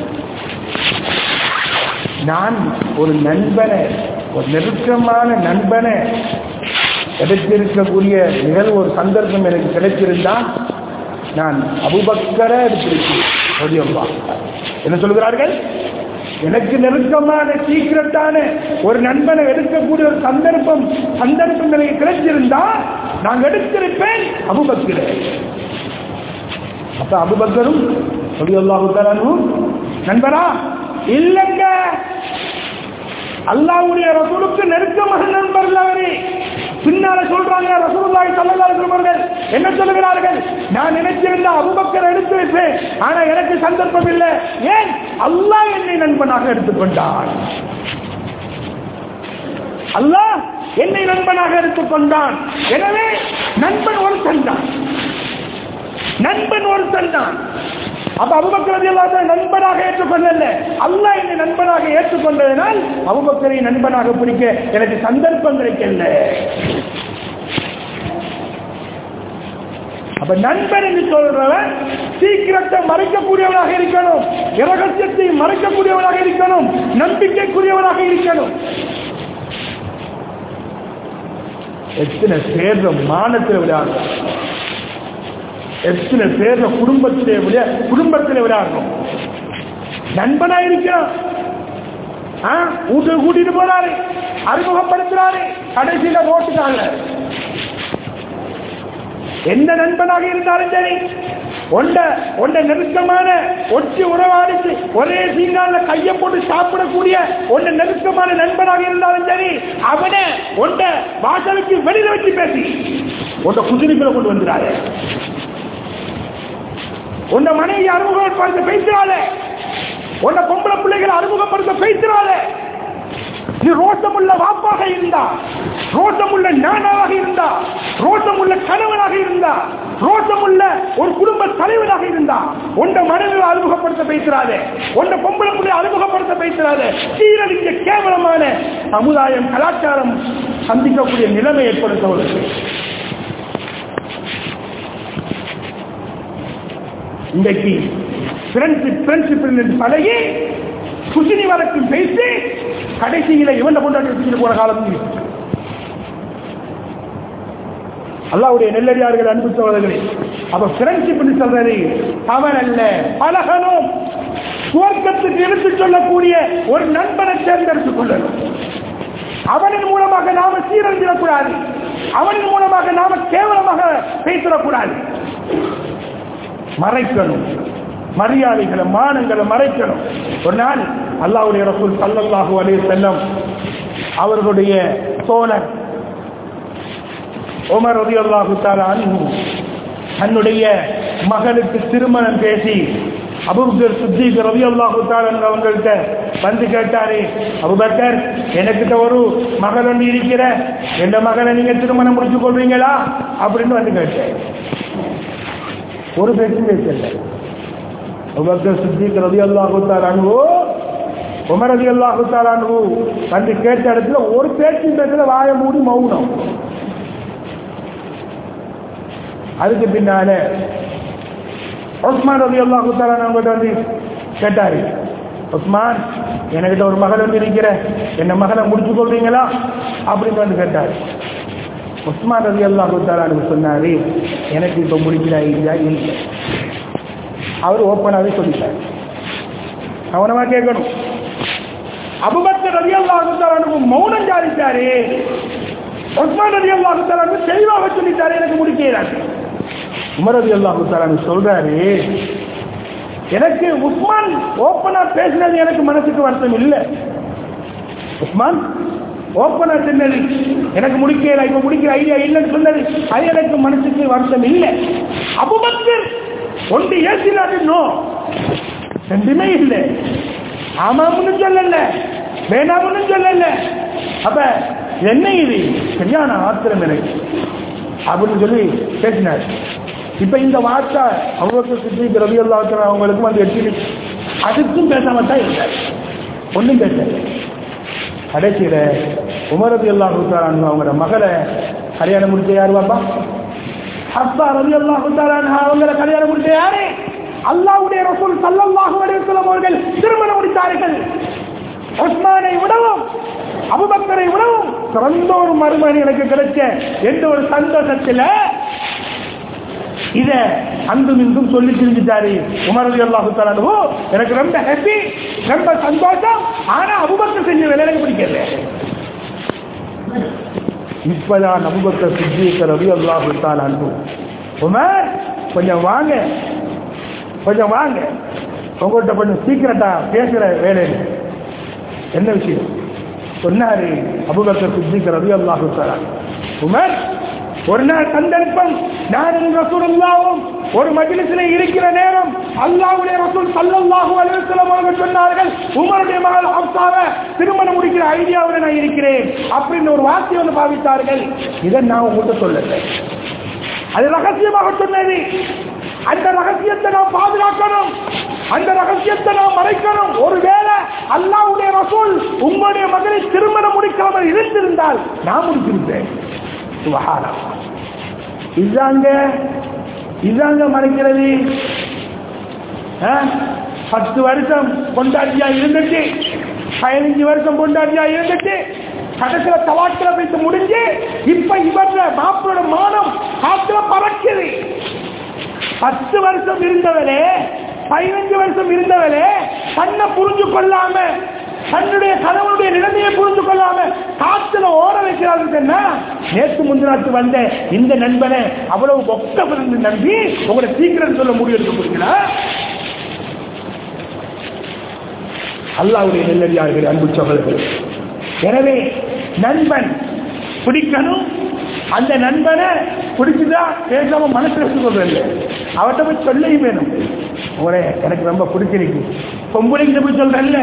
நான் ஒரு நண்பனை, ஒரு நெருக்கமான நண்பனை எடுத்திருக்கக்கூடிய நிகழ்வு, ஒரு சந்தர்ப்பம் எனக்கு கிடைத்திருந்தா நான் அபூபக்கரை எடுத்திருக்கிறேன். என்ன சொல்கிறார்கள்? எனக்கு நெருக்கமான சீக்கிரட்டான ஒரு நண்பனை எடுக்கக்கூடிய ஒரு சந்தர்ப்பம் எனக்கு கிடைச்சிருந்தா நான் எடுத்திருப்பேன் அபூபக்கரை. அப்ப அபூபக்கரும் ரலியல்லாஹு தஆலா நண்பரா இல்லங்க, அல்லாஹ்வுடைய ரசூலுக்கு நெருக்கமான நண்பர்கள் அவரே. பின்னால சொல்றாங்க ரசூலுல்லாஹி ஸல்லல்லாஹு அலைஹி வஸல்லம் அவர்கள் என்ன சொல்கிறார்கள்? நான் நினைச்சிருந்த அபூபக்கர் எடுத்து வைப்பேன், ஆனா எனக்கு சந்தர்ப்பம் இல்லை. ஏன்? அல்லாஹ் என்னை நண்பனாக எடுத்துக்கொண்டான். அல்லாஹ் என்னை நண்பனாக எடுத்துக்கொண்டான். எனவே நண்பன் ஒருத்தன் தான், நண்பன் ஒருத்தன் தான். அப்ப அபூபக்கர் ரலியல்லாஹு அன்ஹு நண்பனாக ஏற்றுக்கொள்ளல, அல்லாஹ் என்னை நண்பனாக ஏற்றுக்கொண்டதனால் அபூபக்கரை நண்பனாக பிடிக்க எனக்கு சந்தர்ப்பம் கிடைக்கல. அப்ப நண்பன் என்று சொல்றவன் சீக்கிரத்தை மறைக்கக்கூடியவனாக இருக்கணும், இரகசியத்தை மறைக்கக்கூடியவனாக இருக்கணும், நம்பிக்கைக்குரியவனாக இருக்கணும். எத்தனை பேர் மானத்தில் விளையாடுறோம், எத்தனை பேர் குடும்பத்தில் விளையாடுறோம். நண்பனா இருக்கிறான், வீட்டுக்கு கூட்டிட்டு போறாரு, அறிமுகப்படுத்துறாரு, கடைசியில ஓட்டுக்காங்க. எந்த நண்பனாக இருந்தாலும் சரி, ஒன்றை நெருக்கமான ஒற்றி உறவாடிச்சு ஒரே சீங்கால கையை போட்டு சாப்பிடக்கூடிய ஒன்றை நெருக்கமான நண்பனாக இருந்தாலும் சரி, அவனை ஒன்றை வாசலுக்கு வெளியில வச்சு பேசி ஒன்றை குதிரைகளை கொண்டு வந்துடாரு, உன்னை மனைவி அறிமுகப்படுத்த பேசுறாள, உன்னை பொம்பளை பிள்ளைகளை அறிமுகப்படுத்த பேசுறாள. நீ ரோஷமுள்ள வாப்பாக இருந்தா, ரோஷமுள்ள நானாக இருந்தா, ரோஷமுள்ள கணவனாக இருந்தா, ரோஷமுள்ள ஒரு குடும்ப தலைவனாக இருந்தா, உன்னை மனைவி அறிமுகப்படுத்த பேசுறாரு, உன்னை பொம்பளை பிள்ளை அறிமுகப்படுத்த பேசுறாரு. சீரழிஞ்ச கேவலமான சமுதாயம் கலாச்சாரம் சந்திக்கக்கூடிய நிலைமை ஏற்படுத்தவர்களுக்கு இன்றைக்கு ஃப்ரெண்ட்ஷிப் பழகி குசினி வரைக்கும் பேசி கடைசியில இவன் கொண்டாடி வச்சுட்டு போற காலம். அல்லாஹ்வுடைய நெல்லடியார்கள் அன்பு சகோதரர்களே, அப்ப ஃப்ரெண்ட்ஷிப் சொல்றது அவன் அல்ல, பழகணும். சுவர்க்கத்துக்கு எடுத்துச் சொல்லக்கூடிய ஒரு நண்பனை தேர்ந்தெடுத்துக் கொள்ளணும். அவனின் மூலமாக நாம சீரழிஞ்சிடக்கூடாது, அவனின் மூலமாக நாம கேவலமாக பேசிடக்கூடாது. மறைக்கணும், மரியாதைகளை மானங்களை மறைக்கணும். ஒரு நாள் அல்லாஹ்வுடைய ரசூல் ஸல்லல்லாஹு அலைஹி வஸல்லம் அவர்களுடைய தோழர் உமர் ரலியல்லாஹு தஆலா அன்ஹு தன்னுடைய மகளுக்கு திருமணம் பேசி அபூபக்கர் சித்திக் ரலியல்லாஹு தஆலா அவங்கள்ட்ட வந்து கேட்டாரு, அபூபக்கர் எனக்கிட்ட ஒரு மகள் ஒன்று இருக்கிற, எந்த மகளை நீங்க திருமணம் முடிச்சு கொள்வீங்களா அப்படின்னு வந்து கேட்டேன். ஒரு பேச்சும் பேசல. அபூபக்கர் சித்திக் ரலியல்லாஹு தஆலா அன்ஹு உமர் ரலியல்லாஹு தஆலா அன்ஹு வந்து கேட்ட இடத்துல ஒரு பேச்சும் பேசல, வாயை மூடி மௌனம். அதுக்கு பின்னால உஸ்மான் ரலியல்லாஹு தஆலா அவங்கள்ட்ட வந்து கேட்டாரு, உஸ்மான் என்கிட்ட ஒரு மகள் வந்து இருக்கிற, என்ன மகளை முடிச்சு கொள்றீங்களா அப்படின்னு வந்து கேட்டாரு. உஸ்மான் ரலியல்லாஹு தஆலா சொன்னாரு, எனக்கு இப்ப முடிக்கிற ஐடியா இல்லை. அவர் ஓப்பனாவே சொல்லிட்டார், கவனமா கேட்கணும். அபூபக்கர் ரலியல்லாஹு தஆலா மௌனம் சாதித்தாரு, உஸ்மான் ரலியல்லாஹு தஆலா தெளிவாக சொல்லிட்டாரு, எனக்கு முடிக்கிறார். உமர் ரலியல்லாஹு தஆலா சொல்றாரு, எனக்கு உஸ்மான் ஓப்பனா பேசினது எனக்கு மனசுக்கு வருத்தம் இல்லை. உஸ்மான் ஓப்பனா சொன்னது எனக்கு முடிக்கல, இப்ப முடிக்கிற ஐடியா இல்லைன்னு சொன்னது அது எனக்கு மனசுக்கு வருத்தம் இல்லை. அபூபக்கர் ஒன்று ஏசினாருன்னோ ரெண்டுமே இல்லை, ஆமாம்னு சொல்லல, வேணாம்னு சொல்லல. அப்ப என்ன இது சரியான ஆத்திரம் எனக்கு அப்படின்னு சொல்லி பேசினார். இப்ப இந்த வார்த்தை அபூபக்கர் சித்திக் ரலியல்லாஹு தஆலா அவங்களுக்கும் வந்து எட்டி அதுக்கும் பேசாம தான் இருந்தார், ஒன்றும் பேசல. கடைசியில உமர் ரலியல்லாஹு தஆலா அவங்களோட மகளை கல்யாணம் முடிச்ச யாரு பாப்பா? ஹஃப்ஸா ரலியல்லாஹு தஆலா அவங்கள கல்யாணம் முடிச்ச யாரு? அல்லாஹ்வுடைய ரசூல் ஸல்லல்லாஹு அலைஹி வஸல்லம் அவர்கள் திருமணம் முடித்தார்கள். உஸ்மானை விடவும் அபூபக்கரை விடவும் சிறந்த ஒரு மருமகன் எனக்கு கிடைச்ச என்ற ஒரு சந்தோஷத்துல இத அன்றும் இன்றும் சொல்லி திரிஞ்சிட்டாரு உமர் ரலியல்லாஹு தஆலா. எனக்கு ரொம்ப ஹாப்பி, ரொம்ப சந்தோஷம். ஆனா அபூபக்கர் செஞ்ச வேலை எனக்கு பிடிக்கல. இப்பதான் அபூபக்கர் சித்திக் ரலியல்லாஹு தஆலா உமர் கொஞ்சம் வாங்க, கொஞ்சம் வாங்க, உங்கள்கிட்ட கொஞ்சம் சீக்கிரட்டா பேசுற வேலை என்ன விஷயம் சொன்னாரு அபூபக்கர் சித்திக் ரலியல்லாஹு தஆலா. உமர் ஒரு நாள் சந்தர்ப்பம், நானும் ரசூலுல்லாஹ்வும் ஒரு மஜ்லிஸிலே இருக்கிற நேரம் அல்லாஹ்வுடைய ரசூல் ஸல்லல்லாஹு அலைஹி வஸல்லம் அவர்கள் சொன்னார்கள், உமருடைய மகள் ஹஃப்ஸாவை திருமணம் முடிக்கிற ஐடியாவில் நான் இருக்கிறேன் அப்படின்னு ஒரு வார்த்தை வந்து பாவித்தார்கள். இதை நான் உங்கள்கிட்ட சொல்லல, அது ரகசியமாக சொன்னது. அந்த ரகசியத்தை நாம் பாதுகாக்கணும், அந்த ரகசியத்தை நாம் மறைக்கணும். ஒருவேளை அல்லாஹ்வுடைய ரசூல் உங்களுடைய மகனை திருமணம் முடிக்காமல் இருந்திருந்தால் நான் முடித்திருப்பேன். சுப்ஹானல்லாஹ். இதாங்க மறைக்கிறது. 10 வருஷம் கொண்டாட்டியா இருந்துட்டு, 15 வருஷம் கொண்டாட்டியா இருந்துட்டு, கடைசியில தவாட்டில போயிட்டு முடிஞ்சு இப்ப இவர மாப்பிளோட மானம் காத்துல பறக்குது. 10 வருஷம் இருந்தவரே, 15 வருஷம் இருந்தவரே தன்னை புரிஞ்சு கொள்ளாம, தன்னுடைய கணவனுடைய நிலைமையை புரிஞ்சு கொள்ளாம காத்துல ஓட வைக்கிறார்கள். நேற்று முந்தினாட்டு வந்த இந்த நண்பனை அவ்வளவு பொக்கம் இருந்து நம்பி உங்களை சீக்கிரம் சொல்ல முடிவு முடியுங்களா? அல்லாஹ்வுடைய நல்லடியார்களே, அன்பு சகோதரர்களே, எனவே நண்பன் பிடிக்கணும். அந்த நண்பனை பிடிச்சுதா பேசாம மனசுல சொல்றது, அவர்கிட்ட போய் சொல்லையும் வேணும். உங்களே எனக்கு ரொம்ப பிடிச்சிருக்கு. பொம்பளைங்கிட்ட போய் சொல்றேன்ல,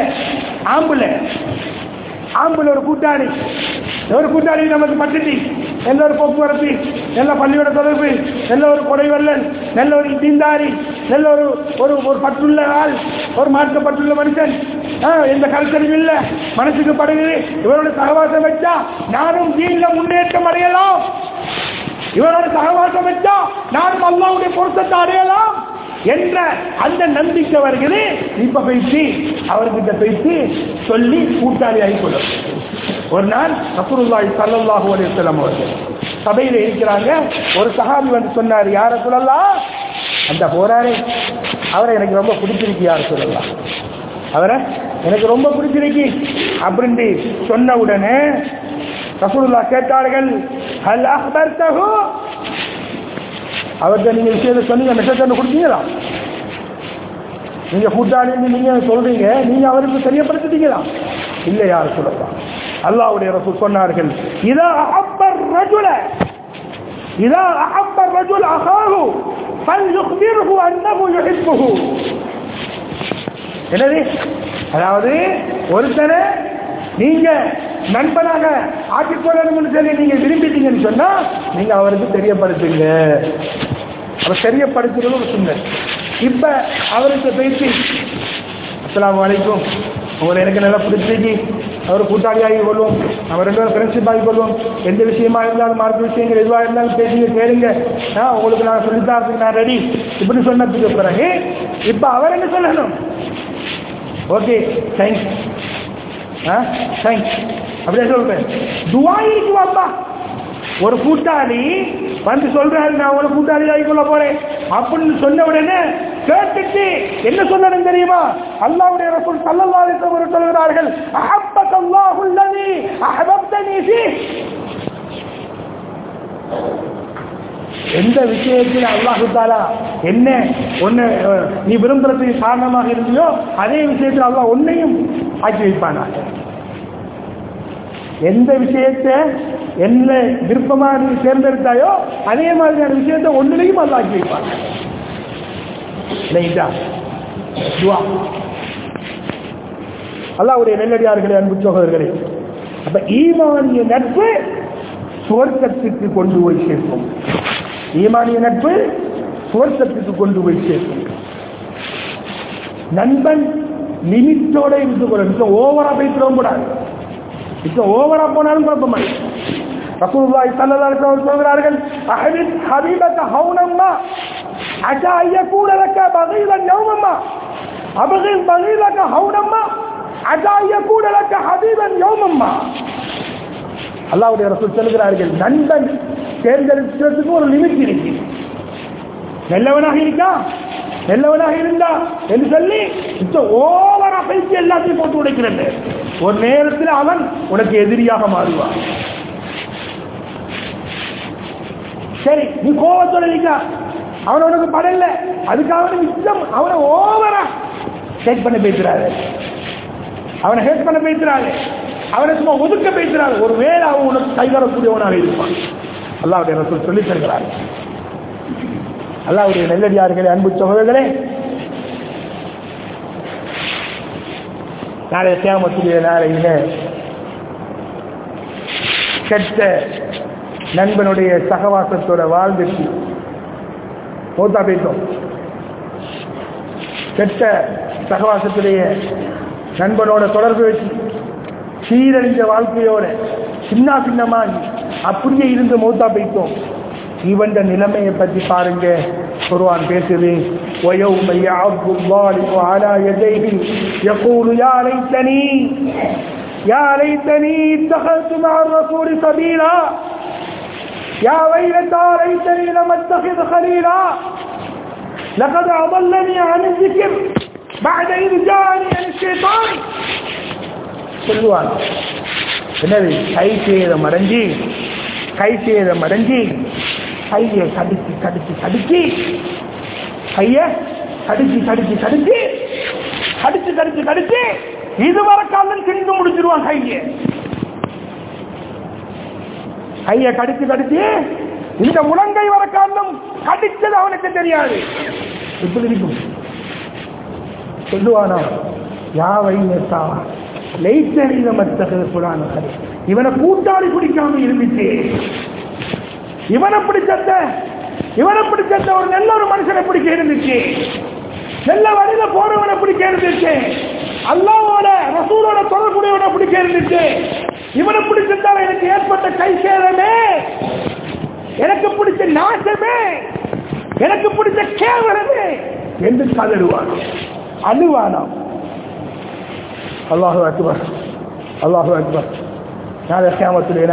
ஆம்பளை ஒரு கூட்டாளி நமக்கு பட்டுட்டி, நல்ல ஒரு போக்குவரத்து, நல்ல பள்ளியோட தொடர்பு, நல்ல ஒரு கொடைவல்லன், நல்ல ஒரு தீந்தாரி, நல்ல ஒரு பற்றுள்ள ஆள், ஒரு மாற்றப்பட்டுள்ள மனுஷன், எந்த கல்ச்சரும் இல்ல, மனசுக்கு படுகிறது. இவரோட சகவாசம் வச்சா நானும் தீன்ல முன்னேற்றம் அடையலாம், இவரோட சகவாசம் வச்சா நானும் அல்லாஹ்வுடைய பொருத்தத்தை அடையலாம் என்ற அந்த நம்பிக்கை வருகிறது. இப்ப பேசி அவர்கிட்ட பேசி சொல்லி கூட்டாளி ஆகிக்கொள்ளும். ஒரு நாள் ரசூலுல்லாஹி ஸல்லல்லாஹு அலைஹி வஸல்லம் அவர்கள் சபையில இருக்கிறாங்க. ஒரு சஹாபி வந்து சொன்னார், யா ரசூலல்லாஹ், அந்த போறாரே அவரை எனக்கு ரொம்ப பிடிச்சிருக்கு, யா ரசூலல்லாஹ், அவரை எனக்கு ரொம்ப பிடிச்சிருக்கு அப்படின்னு சொன்ன உடனே ரசூலுல்லாஹ் கேட்டார்கள், ஹல் அக்பர்தஹு, அவர்கிட்ட நீங்க விஷயத்தை சொன்னீங்க, மெசேஜ் ஒன்று கொடுத்தீங்களா? நீங்க கூட்டாளி நீங்க சொல்றீங்க, நீங்க அவருக்கு தெரியப்படுத்திட்டீங்களா? இல்லை, யார் சொல்லலாம். அல்லாஹ்வுடைய ரசூல் சொன்னார்கள், இதா அஹப்பர் ரஜுல் அஹாஹு ஃபல்யுக்பிர்ஹு அன்னஹு யுஹிப்புஹு. எனவே அதாவது ஒருத்தனை நீங்க நண்பனாக ஆக்கிக்கொள்ளணும்னு சொல்லி நீங்க விரும்பிட்டீங்கன்னு சொன்னா நீங்க அவருக்கு தெரியப்படுத்துங்க. அவர் தெரியப்படுத்துறது ஒரு சுன்னத். இப்ப அவருக்கு பேசி, அஸ்ஸலாமு அலைக்கும், உங்களை எனக்கு நல்லா பிடிச்சிருக்கு, அவர் கூட்டாளியாகி கொள்வோம், அவர் 2 பேரும் ஃப்ரெண்ட்ஷிப் ஆகி கொள்வோம், எந்த விஷயமா இருந்தாலும் மார்க்க விஷயங்கள் எதுவாக இருந்தாலும் பேசுங்க, கேளுங்க, உங்களுக்கு நான் சொல்லித்தாரத்துக்கு நான் ரெடி, இப்படி சொன்னதுக்கு பிறகு இப்ப அவர் என்ன சொல்லணும்? ஓகே, தேங்க்ஸ், தேங்க்ஸ் அப்படியே சொல்றேன். துஆ இருக்குவாப்பா. ஒரு கூட்டாளி வந்து சொல்றாரு, நான் உங்களை கூட்டாளி ஆகிக்கொள்ள போறேன் அப்படின்னு சொன்ன உடனே கேட்டுட்டு என்ன சொல்லணும் தெரியுமா? அல்லாஹ்வுடைய ரசூல் ஸல்லல்லாஹு அலைஹி வஸல்லம் சொல்கிறார்கள், அஹப்பக்கல்லாஹு அல்லதி அஹபப்தனி ஃபீஹ். எந்த விஷயத்தில் அல்லாஹ் தஆலா என்ன ஒன்னு நீ விரும்புறதுக்கு காரணமாக இருந்தியோ அதே விஷயத்தில் அல்லாஹ் உன்னையும் ஆக்கி வைப்பானா. எந்த விஷயத்தை என்ன விருப்பமா நீ தேர்ந்தெடுத்தாயோ அதே மாதிரியான விஷயத்தை ஒன்னிலையும் அல்லாஹ் ஆக்கி வைப்பாங்க. அல்லாஹ்வுடைய நல்லடியார்களே, அன்பு சகோதரர்களே, அப்ப ஈமானிய நட்பு சுவர்க்கத்துக்கு கொண்டு போய் சேர்க்கும். ஈமானிய நட்பு சுவர்க்கத்துக்கு கொண்டு போய் சேர்க்கும். நண்பன் லிமிட்டோட இருந்து கொள்ள, ஓவரா பேசுறோம் கூடாது. இப்போ ஓவரா போனாலும் குழப்பம். ரசூலுல்லாஹி ஸல்லல்லாஹு அலைஹி வஸல்லம் சொல்கிறார்கள், அஹபிப் ஹபீபக ஹௌனம்மா அஜா யகூன லக பகீலன் யௌமம்மா அபகில் பகீலக ஹௌனம்மா அஜா யகூன லக ஹபீபன் யௌமம்மா. அல்லாஹ்வுடைய ரசூல் சொல்கிறார்கள், நண்பன் தேர்ந்தெடுக்கிறதுக்கு ஒரு லிமிட் இருக்கு. நல்லவனாக இருக்கா, நல்லவனாக இருந்தா என்று சொல்லி ஓவரா பேசி எல்லாத்தையும் போட்டு உடைக்கிறது. ஒரு நேரத்தில் அவன் உனக்கு எதிரியாக மாறுவான். சரி, நீ கோபத்தோட இருக்கா, அவன் உனக்கு படல, அதுக்காக மிச்சம் அவனை ஓவரா ஹேட் பண்ண பேசுறாரு, அவனை ஹேட் பண்ண பேசுறாரு, அவனை சும்மா ஒதுக்க பேசுறாரு. ஒரு வேளை அவன் உனக்கு கைவரக்கூடியவனாக இருப்பான். அல்லாஹ்வுடைய ரசூல் சொல்லி தருகிறார். அல்லாஹ்வுடைய நல்லடியார்களே, அன்பு சகோதரர்களே, நாளைய கியாமத்துடைய நாளையில கெட்ட நண்பனுடைய சகவாசத்தோட வாழ்ந்துட்டு மௌத்தா போயிட்டோம், கெட்ட சகவாசத்துடைய நண்பனோட தொடர்பு வச்சு சீரழிஞ்ச வாழ்க்கையோட சின்ன சின்னமாகி அப்படியே இருந்து மௌத்தா போயிட்டோம். இவன் நிலைமையை பற்றி பாருங்க. குர்ஆன் பேசுது, وَيَوْمَ يَعَضُّ الظَّالِمُ عَلَى يَدَيْهِ يَقُولُ يَا لَيْتَنِي اتَّخَذْتُ مَعَ الرَّسُولِ سَبِيلًا يَا وَيْلَتَى لَيْتَنِي لَمْ أَتَّخِذْ خَلِيلًا لَقَدْ أَضَلَّنِي عَنِ الذِّكْرِ بَعْدَ إِذْ جَاءَنِي الشَّيْطَانُ. சொல்லுவாங்க, என்னது கை சேதம் அடைஞ்சி கையை கடிச்சு இதுவரை காலம் திண்டு முடிச்சிருவான். கையை கடிச்சு இந்த முழங்கை வர காலம் கடிச்சது அவனுக்கு தெரியாது. எப்படி இருக்கும் சொல்லுவானா, யாவை நேத்தா இவனை கூட்டாளி பிடிக்காம இருந்துச்சு. இவனை பிடிச்ச ஒரு நல்ல ஒரு மனுஷனை பிடிக்க இருந்துச்சு. நல்ல வழியில போறவனை பிடிக்க இருந்துச்சு. அல்லாஹ்வோட ரசூலோட தொடர்புடையவனை பிடிக்க இருந்துச்சு. இவனை பிடிச்சதால எனக்கு ஏற்பட்ட கை சேதமே, எனக்கு பிடிச்ச நாசமே, எனக்கு பிடிச்ச கேவலமே என்று கதறுவானா, அழுவானாம். அல்லாஹு அக்பர், அல்லாஹு அக்பர். நாளை கியாமத்துடைய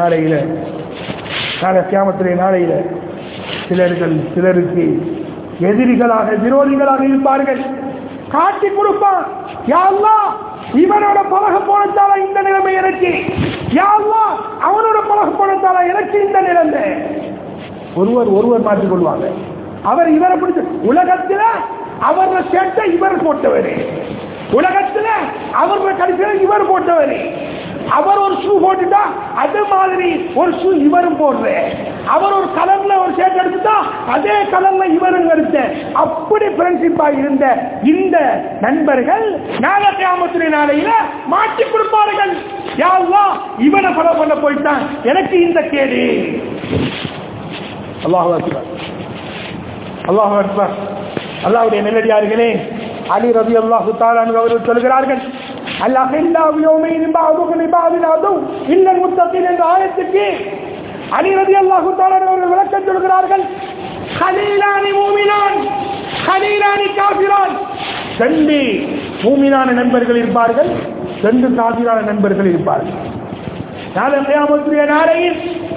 நாளையில சிலருக்கு எதிரிகளாக விரோதிகளாக இருப்பார்கள். காட்டி கொடுப்பான், யா அல்லாஹ் இவனோட பழக போனதால இந்த நிலைமை எனக்கு, யா அல்லாஹ் அவனோட பழக போனதால எனக்கு இந்த நிலைமை. ஒருவர் மாற்றிக் கொள்வாங்க. அவர் இவரை பிடிச்ச உலகத்தில் அவரை சேர்த்த இவர் போட்டவர், உலகத்துல அவர் கடைசியில இவர் போட்டவர். அவர் ஒரு ஷூ போட்டுட்டா அது மாதிரி ஒரு ஷூ இவரும் போடுற. அவர் ஒரு கலர்ல ஒரு ஷர்ட் எடுத்துட்டா அதே கலர்ல இவரும் எடுத்த. அப்படி ஃப்ரெண்ட்ஷிப்பா இருந்த இந்த நண்பர்கள் நாளை கியாமத்துடைய நாளையில மாட்டி கொடுப்பார்கள். யா அல்லாஹ் இவனை ஃபாலோ பண்ண போயிட்டான், எனக்கு இந்த கேடு. அல்லாஹு அக்பர், அல்லாஹு அக்பர். அல்லாஹ்வுடைய நல்லடியார்களே, அலி ரலியல்லாஹு தஆலா அன்ஹு அவர்கள் சொல்கிறார்கள், அல்லாஹ் யௌமைன் பஅதுஹு லிபஅதின் அது இல்லல் முத்தகீன் என்ற ஆயத்துக்கு அலி ரலியல்லாஹு தஆலா அவர்கள் விளக்கம் சொல்கிறார்கள். கலீலானி மூமினான் கலீலானி காஃபிரான். ரெண்டு மூமினான நண்பர்கள் இருப்பார்கள், ரெண்டு காஃபிரான நண்பர்கள் இருப்பார்கள். நாளை கியாமத்துடைய நாளையில்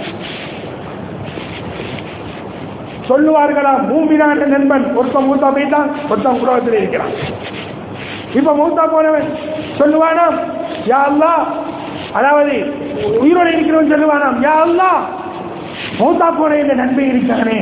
சொல்லுவார்களா, மூமினான நண்பன் ஒருத்தன் மூத்தா போயிட்டான், ஒருத்தன் குரோகத்தில் இருக்கிறான். இப்ப மூத்தா போனவன் சொல்லுவானாம், யா அல்லாஹ், அதாவது உயிரோடு இருக்கிறவன் சொல்லுவானாம், யா அல்லாஹ் மூத்தா போன இந்த நண்பன் இருக்கானே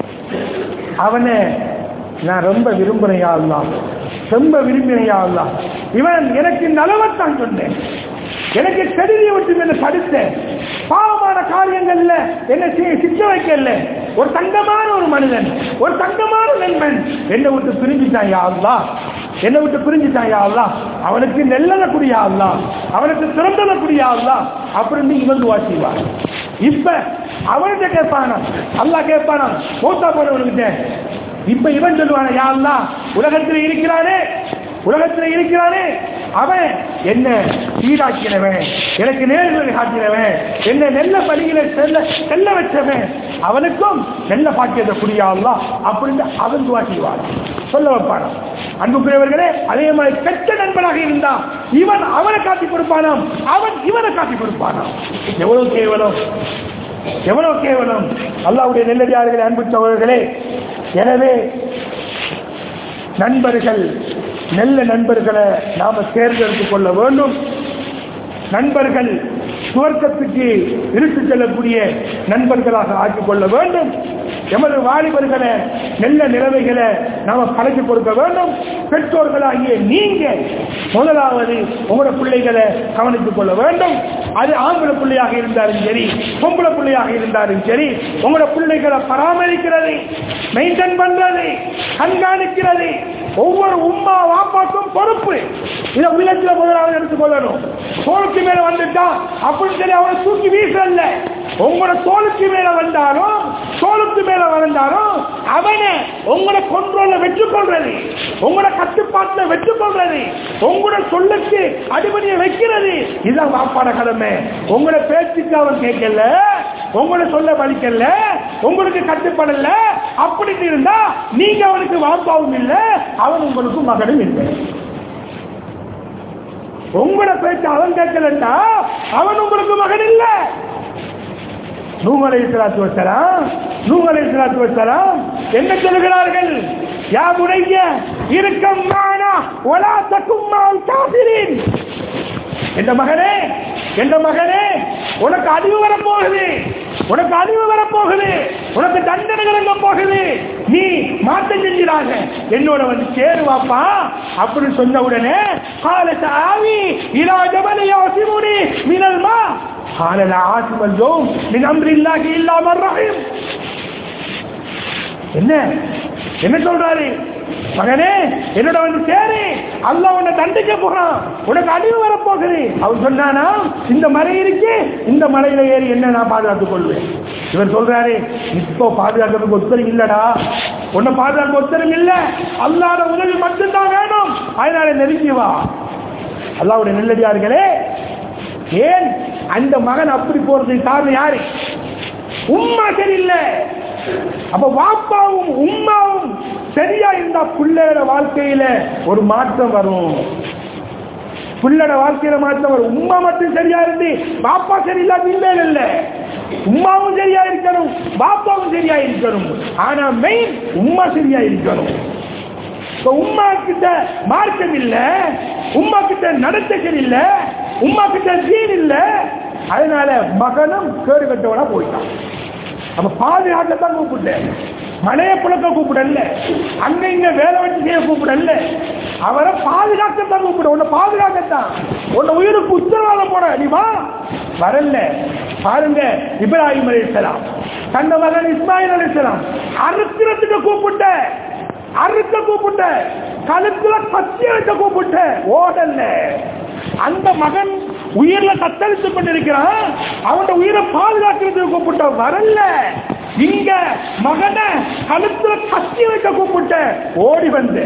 அவனை நான் ரொம்ப விரும்புறேன், யா அல்லாஹ் ரொம்ப விரும்பினேன், யா அல்லாஹ் இவன் எனக்கு நலவத்தான் சொன்னேன், எனக்கு கெடுதியை விட்டு என்ன தடுத்த, பாவமான காரியங்கள்ல என்ன சிக்க வைக்கல, ஒரு தங்கமான ஒரு மனிதன், ஒரு தங்கமான நண்பன் என்னை விட்டு பிரிஞ்சுட்டான், யா அல்லாஹ் என்னை விட்டு பிரிஞ்சுட்டான், யா அல்லாஹ் அவனுக்கு நெல்லத குடியா அல்லாஹ், அவனுக்கு சிறந்தத குடியா அல்லாஹ் அப்படின்னு இவன் துஆ செய்வான். இப்ப அவன்கிட்ட கேட்பானா, அல்லாஹ் கேட்பானா மூத்தா போனவனுக்கிட்ட. இப்ப இவன் சொல்லுவான, யா அல்லாஹ் உலகத்தில் இருக்கிறானே அவன் என்ன சீராக்கினவன், எனக்கு நேர்வழி காட்டினவன், என்ன நல்ல பணியில செல்ல வச்சவன், அவனுக்கும் நல்ல பாக்கியத்தை குடியா அல்லாஹ் அப்படின்னு அவன் துஆ செய்வான், சொல்ல வைப்பானா. அன்புக்குரியவர்களே, அதே மாதிரி கெட்ட நண்பனாக இருந்தா இவன் அவனை காட்டி கொடுப்பானாம், அவன் இவனை காட்டி கொடுப்பானாம். எவ்வளவு கேவலம், எவ்வளவு கேவலம். அல்லாஹ்வுடைய நல்லடியார்களே, அன்பு சகோதரர்களே, எனவே நண்பர்கள், நல்ல நண்பர்களை நாம தேர்ந்தெடுத்துக் கொள்ள வேண்டும். நண்பர்கள் சுவர்க்கத்துக்கு இழுத்து செல்லக்கூடிய நண்பர்களாக ஆக்கிக் கொள்ள வேண்டும். எமது வாலிபர்களை நல்ல நிலைமைகளை நாம பழக்கி கொடுக்க வேண்டும். பெற்றோர்களாகிய நீங்க முதலாவது உங்களோட பிள்ளைகளை கவனித்துக் கொள்ள வேண்டும். அது ஆம்பளை பிள்ளையாக இருந்தாலும் சரி, பொம்பளை பிள்ளையாக இருந்தாலும் சரி, உங்களோட பிள்ளைகளை பராமரிக்கிறது, மெயின்டைன் பண்றது, கண்காணிக்கிறது ஒவ்வொரு உம்மா வாப்பாக்கும் பொறுப்பு. இதை உள்ளத்துல முதலாவது எடுத்துக்கொள்ளணும். தோளுக்கு மேல வந்துட்டா அப்படின்னு சொல்லி அவனை தூக்கி வீசல. உங்களோட தோளுக்கு மேல வந்தாலும் தோளுக்கு எவ்வளவுக்கு மேல வளர்ந்தாரோ அவனை உங்களோட கொண்ட்ரோல்ல வச்சுக்கொள்றது, உங்களோட கட்டுப்பாட்டுல வச்சுக்கொள்றது, உங்களோட சொல்லுக்கு அடிபணியை வைக்கிறது. இதுதான் வாப்பாட கடமை. உங்களோட பேச்சுக்கு அவன் கேட்கல, உங்களோட சொல்ல வலிக்கல, உங்களுக்கு கட்டுப்படல அப்படின்னு இருந்தா நீங்க அவனுக்கு வாப்பாவும் இல்லை, அவன் உங்களுக்கு மகனும் இல்லை. உங்களோட பேச்சு அவன் கேட்கலன்னா அவன் உங்களுக்கு மகன் இல்லை. நூஹ் அலைஹிஸ்ஸலாத்து வஸ்ஸலாம் என்ன சொல்கிறார்கள்? யா புனைய இருக்கம் மானா வலா தகும் மஅல் காஃபிரின். என்ற மகனே உனக்கு அழிவு வரப்போகுது, உனக்கு தண்டனை வழங்க போகுது, நீ மாற்றம் செஞ்சிடாங்க, என்னோட வந்து சேருவாப்பா அப்படின்னு சொன்ன உடனே காலத்த ஆவி இலா ஜபல் யாசிமுனி மினல் மா قال لا عاصم اليوم من امر الله الا من رحم. என்ன சொல்றாரு? மகனே என்னோட வந்து சேரு, அல்லாஹ் உன்னை தண்டிக்க போறான், உனக்கு அழிவு வரப்போகுது. அவர் சொன்னானா இந்த மலை இருக்கு, இந்த மலையில ஏறி என்ன நான் பாதுகாத்துக் கொள்வேன். இவர் சொல்றாரு இப்போ பாதுகாக்கிறதுக்கு ஒத்தரும் இல்லடா, உன்னை பாதுகாக்க ஒத்தரும் இல்ல, அல்லாஹ்வோட உதவி மட்டும்தான் வேணும், அதனால நெருங்கி வா. அல்லாஹ்வுடைய நல்லடியார்களே, ஏன் அந்த மகன் அப்படி போறதுக்கு காரணம் யாரு? உம்மா சரியில்லை. அப்ப வாப்பாவும் உம்மாவும் சரியா இருந்தா பிள்ளையோட வாழ்க்கையில ஒரு மாற்றம் வரும். பிள்ளையோட வாழ்க்கையில மாற்றம் வரும். உம்மா மட்டும் சரியா இருந்து பாப்பா சரியில்லாத இல்லை, உம்மாவும் சரியா இருக்கணும், பாப்பாவும் சரியா இருக்கணும். ஆனா மெயின் உம்மா சரியா இருக்கணும். உம்மா கிட்ட மார்க்கம் இல்ல, உம்மா கிட்ட நடத்தைகள் இல்ல, உம்மா கிட்ட தீன் இல்ல, அதனால மகனும் கேடு கட்டவனா போயிட்டான். அப்ப பாதுகாக்கத்தான் கூப்பிட்டேன், மலையை புழக்க கூப்பிடல, அங்க இங்க வேலை வச்சு செய்ய கூப்பிடல, அவரை பாதுகாக்கத்தான் கூப்பிட, உன்னை பாதுகாக்கத்தான், உன்னை உயிருக்கு உத்தரவாதம் போட நீ வா. வரல. பாருங்க, இப்ராஹிம் அலைஹிஸ்ஸலாம் தன்ன மகன் இஸ்மாயில் அலைஹிஸ்ஸலாம் அறுக்கிறதுக்கு கூப்பிட்ட, கழுத்துல கத்திய வச்ச கூப்பிட்ட, ஓடல்ல. அந்த மகன் உயிர்ல தத்தளித்து கொண்டிருக்கிறான், அவன் உயிரை பாதுகாக்கிறதுக்கு கூப்பிட்ட, வரல. இங்க மகனை கழுத்துல கத்திய வச்ச கூப்பிட்ட, ஓடி வந்து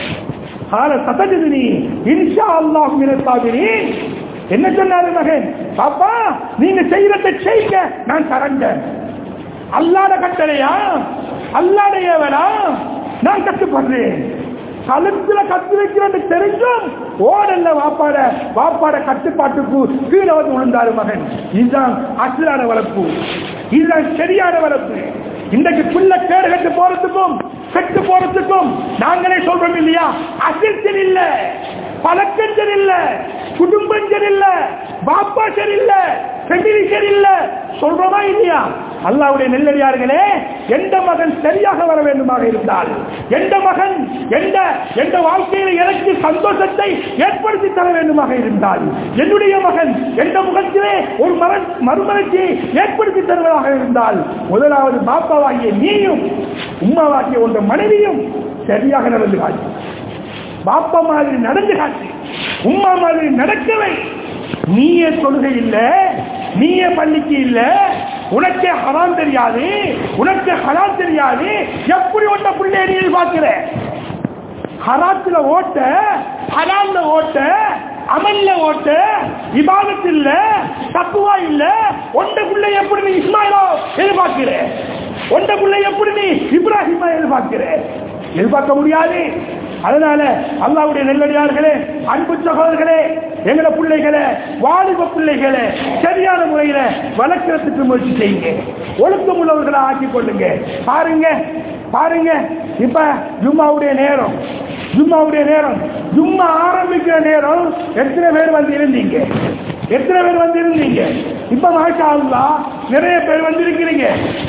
இன்ஷா அல்லாஹ் மினஸ் சாபிரீன். என்ன சொன்னாரு மகன்? பாப்பா நீங்க செய்யறதை செய்யுங்க, நான் சரண்டர். அல்லாஹ்வுடைய கட்டளையா, அல்லாஹ்வுடைய ஏவலா, நான் கட்டுப்படுறேன். கழுத்துல கத்து வைக்கிறது தெரிஞ்சும் ஓடல்ல, வாப்பாட கட்டுப்பாட்டுக்கு கீழே வந்து விழுந்தாரு மகன். இதுதான் அசலான வளர்ப்பு, இதுதான் சரியான வளர்ப்பு. இன்றைக்கு பிள்ளை கேடு கட்டு போறதுக்கும் கெட்டு போறதுக்கும் நாங்களே சொல்றோம் இல்லையா, அசில் இல்ல, பழக்கம் சரியில்லை, குடும்பம் சரியில்லை, பாப்பா சரியில்லை, ஃபெமிலி சரியில்லை, சொல்றோமா இல்லையா? அல்லாஹ்வுடைய நெல்லடியார்களே, எந்த மகன் சரியாக வர வேண்டுமாக இருந்தால், எந்த மகன் எந்த வாழ்க்கையில் எனக்கு சந்தோஷத்தை ஏற்படுத்தி தர வேண்டுமாக இருந்தால், என்னுடைய மகன் எந்த முகத்திலே ஒரு மறுமலர்ச்சியை ஏற்படுத்தி தருவதாக இருந்தால், முதலாவது பாப்பாவாகிய நீயும் உம்மாவாகிய உங்கள் மனைவியும் சரியாக நடந்து காட்சி. பாப்பா மாதிரி நடந்து காட்சி, உம்மா மாதிரி நடக்கவை. நீயே தொழுகை இல்ல, நீயே பள்ளிக்கு இல்ல, உனக்கே ஹராம் தெரியாது, உனக்கு ஹலால் தெரியாது, எப்படி ஒட்ட பிள்ளை நீ எதிர்பார்க்கிற? ஹராத்துல ஓட்ட, ஹலால்ல ஓட்ட, அமல்ல ஓட்ட, இபாதத் இல்ல, தக்வா இல்ல, ஒண்ட பிள்ளை எப்படி நீ இஸ்மாயிலா எதிர்பார்க்கிற? ஒண்ட பிள்ளை எப்படி நீ இப்ராஹிமா எதிர்பார்க்கிற? எதிர்பார்க்க முடியாது. அதனால அல்லாஹ்வுடைய நெல்லடியார்களே, அன்பு சகோதரர்களே, எங்கள பிள்ளைகளை, வாலிப பிள்ளைகளை சரியான முறையில வளர்க்கறதுக்கு முயற்சி செய்யுங்க, ஒழுக்கம் உள்ளவர்களை ஆக்கிக் கொள்ளுங்க. பாருங்க இப்ப ஜும்மாவுடைய நேரம், ஜும்மா ஆரம்பிக்கிற நேரம் எத்தனை பேர் வந்து இருந்தீங்க? இப்ப மாஷா அல்லாஹ் நிறைய பேர் வந்திருக்கிறீங்க.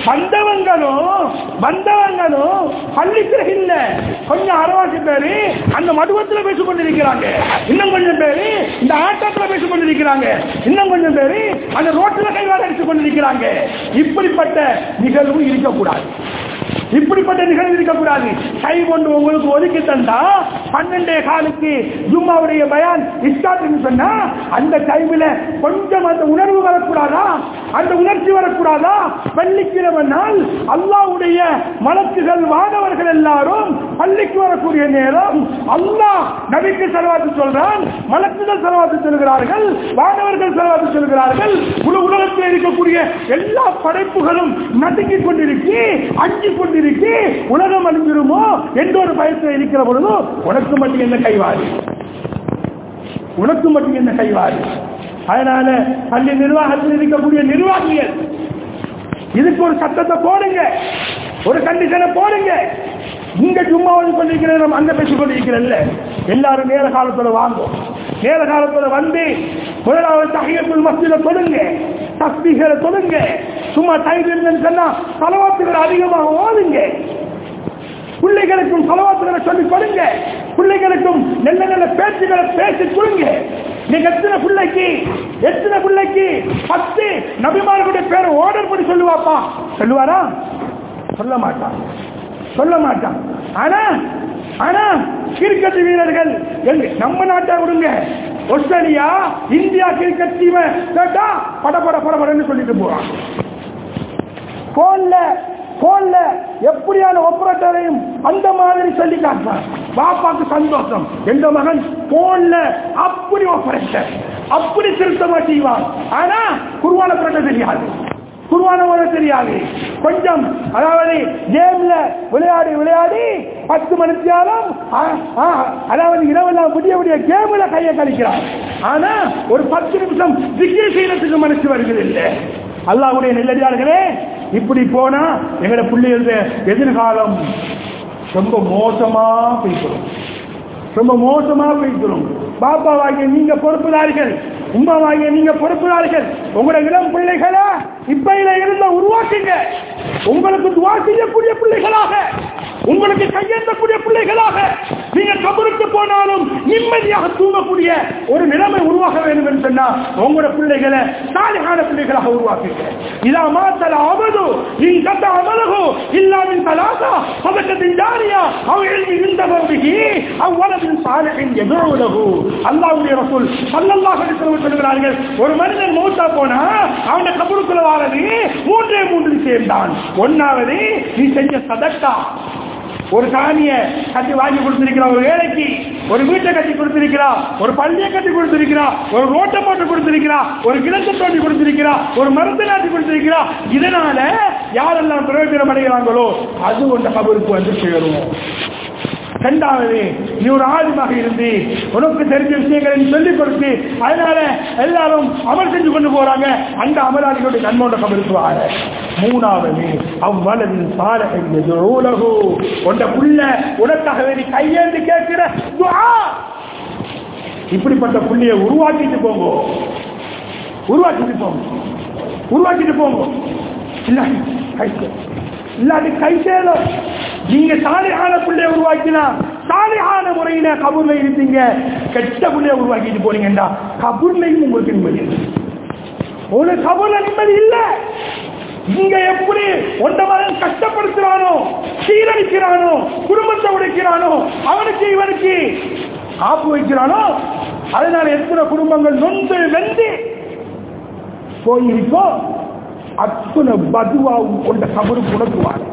வந்தவங்களும் பள்ளிக்கு இல்ல, கொஞ்சம் அரைவாசி பேரு அந்த மடுவத்தில் பேசிக் கொண்டிருக்கிறாங்க, இன்னும் கொஞ்சம் பேரு இந்த ஆட்டத்தில் பேசிக் கொண்டிருக்கிறாங்க, இன்னும் கொஞ்சம் பேரு அந்த ரோட்டில் கைவாட அடித்துக் கொண்டிருக்கிறாங்க. இப்படிப்பட்ட நிகழ்வு இருக்கக்கூடாது. கை கொண்டு உங்களுக்கு ஒதுக்கி தந்தா 12:15 ஜும்மாவுடைய பயான் ஸ்டார்ட்னு சொன்னா அந்த டைம்ல கொஞ்சம் அந்த உணர்வு வரக்கூடாதா, அந்த உணர்ச்சி வரக்கூடாதா? வெள்ளிக்கிழமை நாள் அல்லாஹ்வுடைய மலக்குகள் வானவர்கள் எல்லாரும் பள்ளிக்கு வரக்கூடிய நேரம் அல்லாஹ் நபிக்கு ஸலவாத்து சொல்றான், மலக்குகள் ஸலவாத்து சொல்கிறார்கள், வானவர்கள் ஸலவாத்து சொல்கிறார்கள். உலகத்தில் இருக்கக்கூடிய எல்லா படைப்புகளும் நடுங்கிக் கொண்டிருக்கு, அஞ்சிக் கொண்டிருக்கு, உலகம் அழிஞ்சிருமோ என்ற ஒரு பயத்தில் இருக்கிற பொழுது உனக்கு மட்டும் என்ன கைவாரி, உனக்கு மட்டும் என்ன கைவாரி. அதனால பள்ளி நிர்வாகத்தில் இருக்கக்கூடிய நிர்வாகிகள் இதுக்கு ஒரு சட்டத்தை போடுங்க, ஒரு கண்டிஷனை போடுங்க. இங்க சும்மா கொண்டிருக்கிற அங்க பேசிக் கொண்டிருக்கிறல்ல, எல்லாரும் நேர காலத்துல வாங்கும், நேர காலத்துல வந்து முதலாவது தஹியத்துல் மஸ்ஜித தொழுங்க, தஸ்பீஹ்களை தொழுங்க. சும்மா டைம் இருந்துன்னு சொன்னா ஸலவாத்துகளை அதிகமாக ஓதுங்க. பிள்ளைகளுக்கும் ஸலவாத்துகளை சொல்லி கொடுங்க, பிள்ளைகளுக்கும் நல்ல நல்ல பேச்சுகளை பேசி கொடுங்க. நீங்க எத்தனை பிள்ளைக்கு 10 நபிமார்களுடைய பேரை ஆர்டர் பண்ணி சொல்லுவாப்பா, சொல்லுவாரா? சொல்ல மாட்டான், சொல்ல மாட்டான். ஆனா கிரிக்கெட் வீரர்கள் நம்ம நாட்டை விடுங்க, ஆஸ்திரேலியா இந்தியா கிரிக்கெட் டீம் கேட்டா படபடன்னு சொல்லிட்டு போறான். போன்ல எப்படியான ஆபரேட்டரையும் அந்த மாதிரி சொல்லி காட்டுறான். பாப்பாக்கு சந்தோஷம், எந்த மகன் போன்ல அப்படி ஆபரேட்டர், அப்படி திருத்தமா செய்வான். ஆனா குர்ஆன புரட்ட தெரியாது, குர்ஆன ஓத தெரியாது. கொஞ்சம் அதாவது கேம்ல விளையாடி 10 மணித்தியாலும் அதாவது இரவெல்லாம் விடிய கேம்ல கையை கழிக்கிறான். ஆனா ஒரு 10 நிமிஷம் திக்ர் செய்யறதுக்கு மனசு வருகிறது இல்லை. அல்லாஹ்வுடைய நல்லடியார்களே, இப்படி போனா எங்கட பிள்ளைகளுடைய எதிர்காலம் ரொம்ப மோசமா போய்க்கிறோம், ரொம்ப மோசமா போய்க்கிறோம். பாப்பாவாகிய நீங்க பொறுப்புதாரிகள், உம்மாவாகிய நீங்க பொறுப்புதாரிகள். உங்களோட இளம் பிள்ளைகளா இப்பையில இருந்த உருவாக்குங்க, உங்களுக்கு துவா செய்யக்கூடிய பிள்ளைகளாக, உங்களுக்கு கையேற்றக்கூடிய பிள்ளைகளாக. நீங்க கபருக்கு போனாலும் நிம்மதியாக தூங்கக்கூடிய ஒரு நிலைமை உருவாக வேண்டும் என்று சொன்னா உங்களோட பிள்ளைகளை சாலிஹான பிள்ளைகளாக உருவாக்குங்க. இதா மாத்தல அமது இன் கத அமலஹு இல்லா மின் தலாஸா சதகத்தின் ஜாரியா அவ் இல்மி இன்தபஹி அவ் வலதின் சாலிஹின் யதுஉ லஹு. அல்லாஹ்வுடைய ரசூல் ஸல்லல்லாஹு அலைஹி வஸல்லம் சொல்கிறார்கள், ஒரு மனிதன் மௌத்தா போனா அவனுடைய கபருக்குள்ள வாரது 3 விஷயம் தான். ஒன்னாவது, நீ செஞ்ச சதக்கா, ஒரு காணியை கட்டி வாங்கி கொடுத்திருக்கிறா, ஒரு வேலைக்கு ஒரு வீட்டை கட்டி கொடுத்திருக்கிறா, ஒரு பள்ளியை கட்டி கொடுத்திருக்கிறா, ஒரு ரோட்டை போட்டு கொடுத்திருக்கிறா, ஒரு கிணத்தை தோண்டி கொடுத்திருக்கிறா, ஒரு மரத்தை நாட்டி கொடுத்திருக்கிறா. இதனால யாரெல்லாம் பிரயோஜனம் அடைகிறாங்களோ அது உங்க கபருக்கு வந்து சேரும். இரண்டாவது, நீ ஒரு ஆலிமாக இருந்து உனக்கு தெரிஞ்ச விஷயங்களை சொல்லிக் கொடுத்து அதனால எல்லாரும் அமல் செஞ்சு கொண்டு போறாங்க, அந்த அமலாளிகளுடைய நன்மோட கபருக்கு வார. மூணாவது, அவ்வளவின் சாலஹின் யதுஉ லஹு, உன்ட புள்ள உனக்காக வேண்டி கையேந்தி கேட்கிற துஆ. இப்படிப்பட்ட புள்ளையை உருவாக்கிட்டு போங்க, உருவாக்கிட்டு போங்க. இல்லாட்டி கை சேரும். நீங்க சாலிஹான பிள்ளைய உருவாக்கினா சாலிஹான முறையில கபூர்ல இருப்பீங்க. கெட்ட பிள்ளைய உருவாக்கிட்டு போனீங்கடா கபூர்லையும் உங்களுக்கு நிம்மதி இல்லை. ஒரு கபூர்ல நிம்மதி இல்ல. இங்க எப்படி ஒன்ற மகன் கஷ்டப்படுத்துறானோ, சீரழிக்கிறானோ, குடும்பத்தை உடைக்கிறானோ, அவனுக்கு இவனுக்கு ஆப்பு வைக்கிறானோ, அதனால எத்தனை குடும்பங்கள் நொந்து வெந்து போயிருக்கோ அத்தனை பதுவாவும் கொண்ட கபருக்கு உணர்த்துவார்.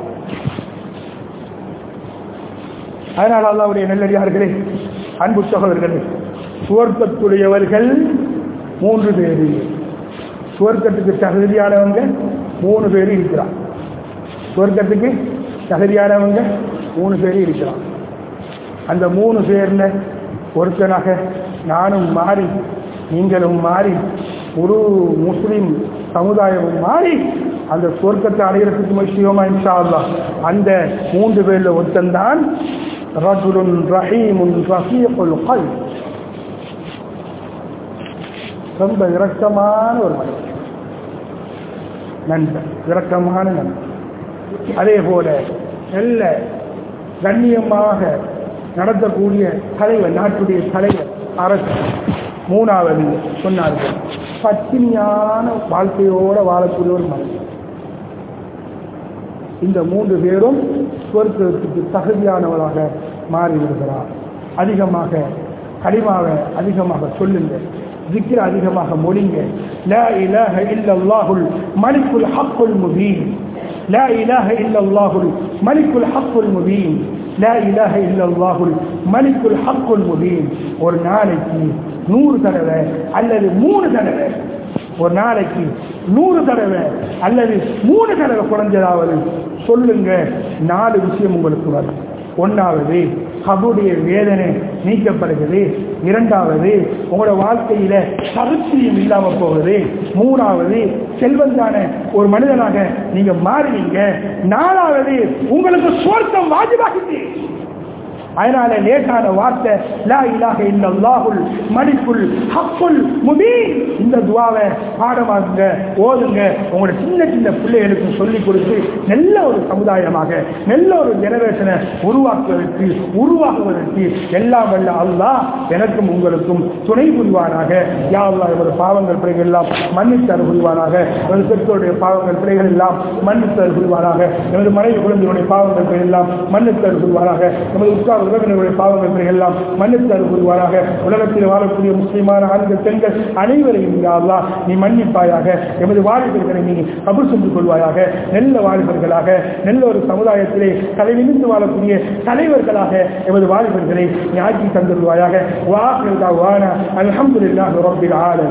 அதனால் அல்லாஹ்வுடைய நல்லடியார்களே, அன்பு சகோதரர்களே, சுவர்க்கத்துடையவர்கள் 3 பேர். சுவர்க்கத்துக்கு தகுதியானவங்க 3 பேர் இருக்கிறார். சுவர்க்கத்துக்கு தகுதியானவங்க 3 பேர் இருக்கிறார். அந்த 3 பேர்ல ஒருத்தனாக நானும் மாறி, நீங்களும் மாறி, ஒரு முஸ்லிம் சமுதாயமும் மாறி அந்த சுவர்க்கத்தை அடைகிறதுக்கு முக்கியமா இன்ஷா அல்லாஹ் அந்த 3 பேர்ல ஒருத்தன்தான் ரஜுலுன் ரஹீமுன் ரஃபீகுல் கல்ப், ரொம்ப இரக்கமான ஒரு மனிதன், நண்பன், இரக்கமான நண்பன். அதே போல நல்ல கண்ணியமாக நடத்தக்கூடிய தலைவர், நாட்டுடைய தலைவர், அரசர். மூணாவது சொன்னார்கள், பத்தினியான வாழ்க்கையோட வாழக்கூடிய ஒரு மனிதன். இந்த 3 பேரும் சொர்க்கத்துக்கு தகுதியானவராக மாறிவிடுகிறார். அதிகமாக கலிமாவை அதிகமாக சொல்லுங்க, ذிக்ர அதிகமாக மொழிங்க. லா இலாஹ இல்லல்லாஹுல் மலிக்குல் ஹக்குல் முபீன், லா இலாஹ இல்லல்லாஹுல் மலிக்குல் ஹக்குல் முபீன், லா இலாஹ இல்லல்லாஹுல் மலிக்குல் ஹக்குல் முபீன். ஒரு நாளைக்கு 100 தடவை அல்லது 3 தடவை, ஒரு நாளைக்கு 100 தடவை அல்லது 3 தடவை குறைஞ்சதாவது சொல்லுங்க. 4 விஷயம் உங்களுக்கு வரும். ஒன்றாவது, கபருடைய வேதனை நீக்கப்படுகிறது. இரண்டாவது, உங்களோட வாழ்க்கையில கருத்தியம் இல்லாம போகுது. மூணாவது, செல்வந்தான ஒரு மனிதனாக நீங்க மாறுவீங்க. நாலாவது, உங்களுக்கு சுவர்க்கம் வாஜிபாகுது. அதனால லேசான வார்த்தை லா இலாஹ இல்லல்லாஹுல் மலிக்குல் ஹக்குல் முபீன். இந்த துஆவை பாடமாக்குங்க, ஓதுங்க. உங்களோட சின்ன சின்ன பிள்ளைகளுக்கு சொல்லிக் கொடுத்து நல்ல ஒரு சமுதாயமாக நல்ல ஒரு ஜெனரேஷனை உருவாக்குவதற்கு எல்லாம் வல்ல அல்லாஹ் எனக்கும் உங்களுக்கும் துணை புரிவானாக. யா அல்லாஹ் எமது பாவங்கள் பிழைகள் எல்லாம் மன்னித்து அருள்வானாக. எமது பெற்றோருடைய பாவங்கள் பிழைகள் எல்லாம் மன்னித்து அருள்வானாக. எமது மனைவி குழந்தைகளுடைய பாவங்கள் பிழைகள் எல்லாம் மன்னித்து அருள்வானாக. எமது உறவினர்களுடைய பாவங்கள் எல்லாம் மன்னித்து அருள்வாராக. உலகத்தில் வாழக்கூடிய முஸ்லிமான ஆண்கள் பெண்கள் அனைவரையும் யா அல்லாஹ் நீ மன்னிப்பாயாக. எமது வாலிபர்களை நீ கபூல் செஞ்சு கொள்வாயாக. நல்ல வாலிபர்களாக நல்ல ஒரு சமுதாயத்திலே தலைநிமிர்ந்து வாழக்கூடிய தலைவர்களாக எமது வாலிபர்களை நீ ஆக்கி தந்துள்வாயாக. வா அல்ஹம்துலில்லாஹி ரப்பில் ஆலமீன்.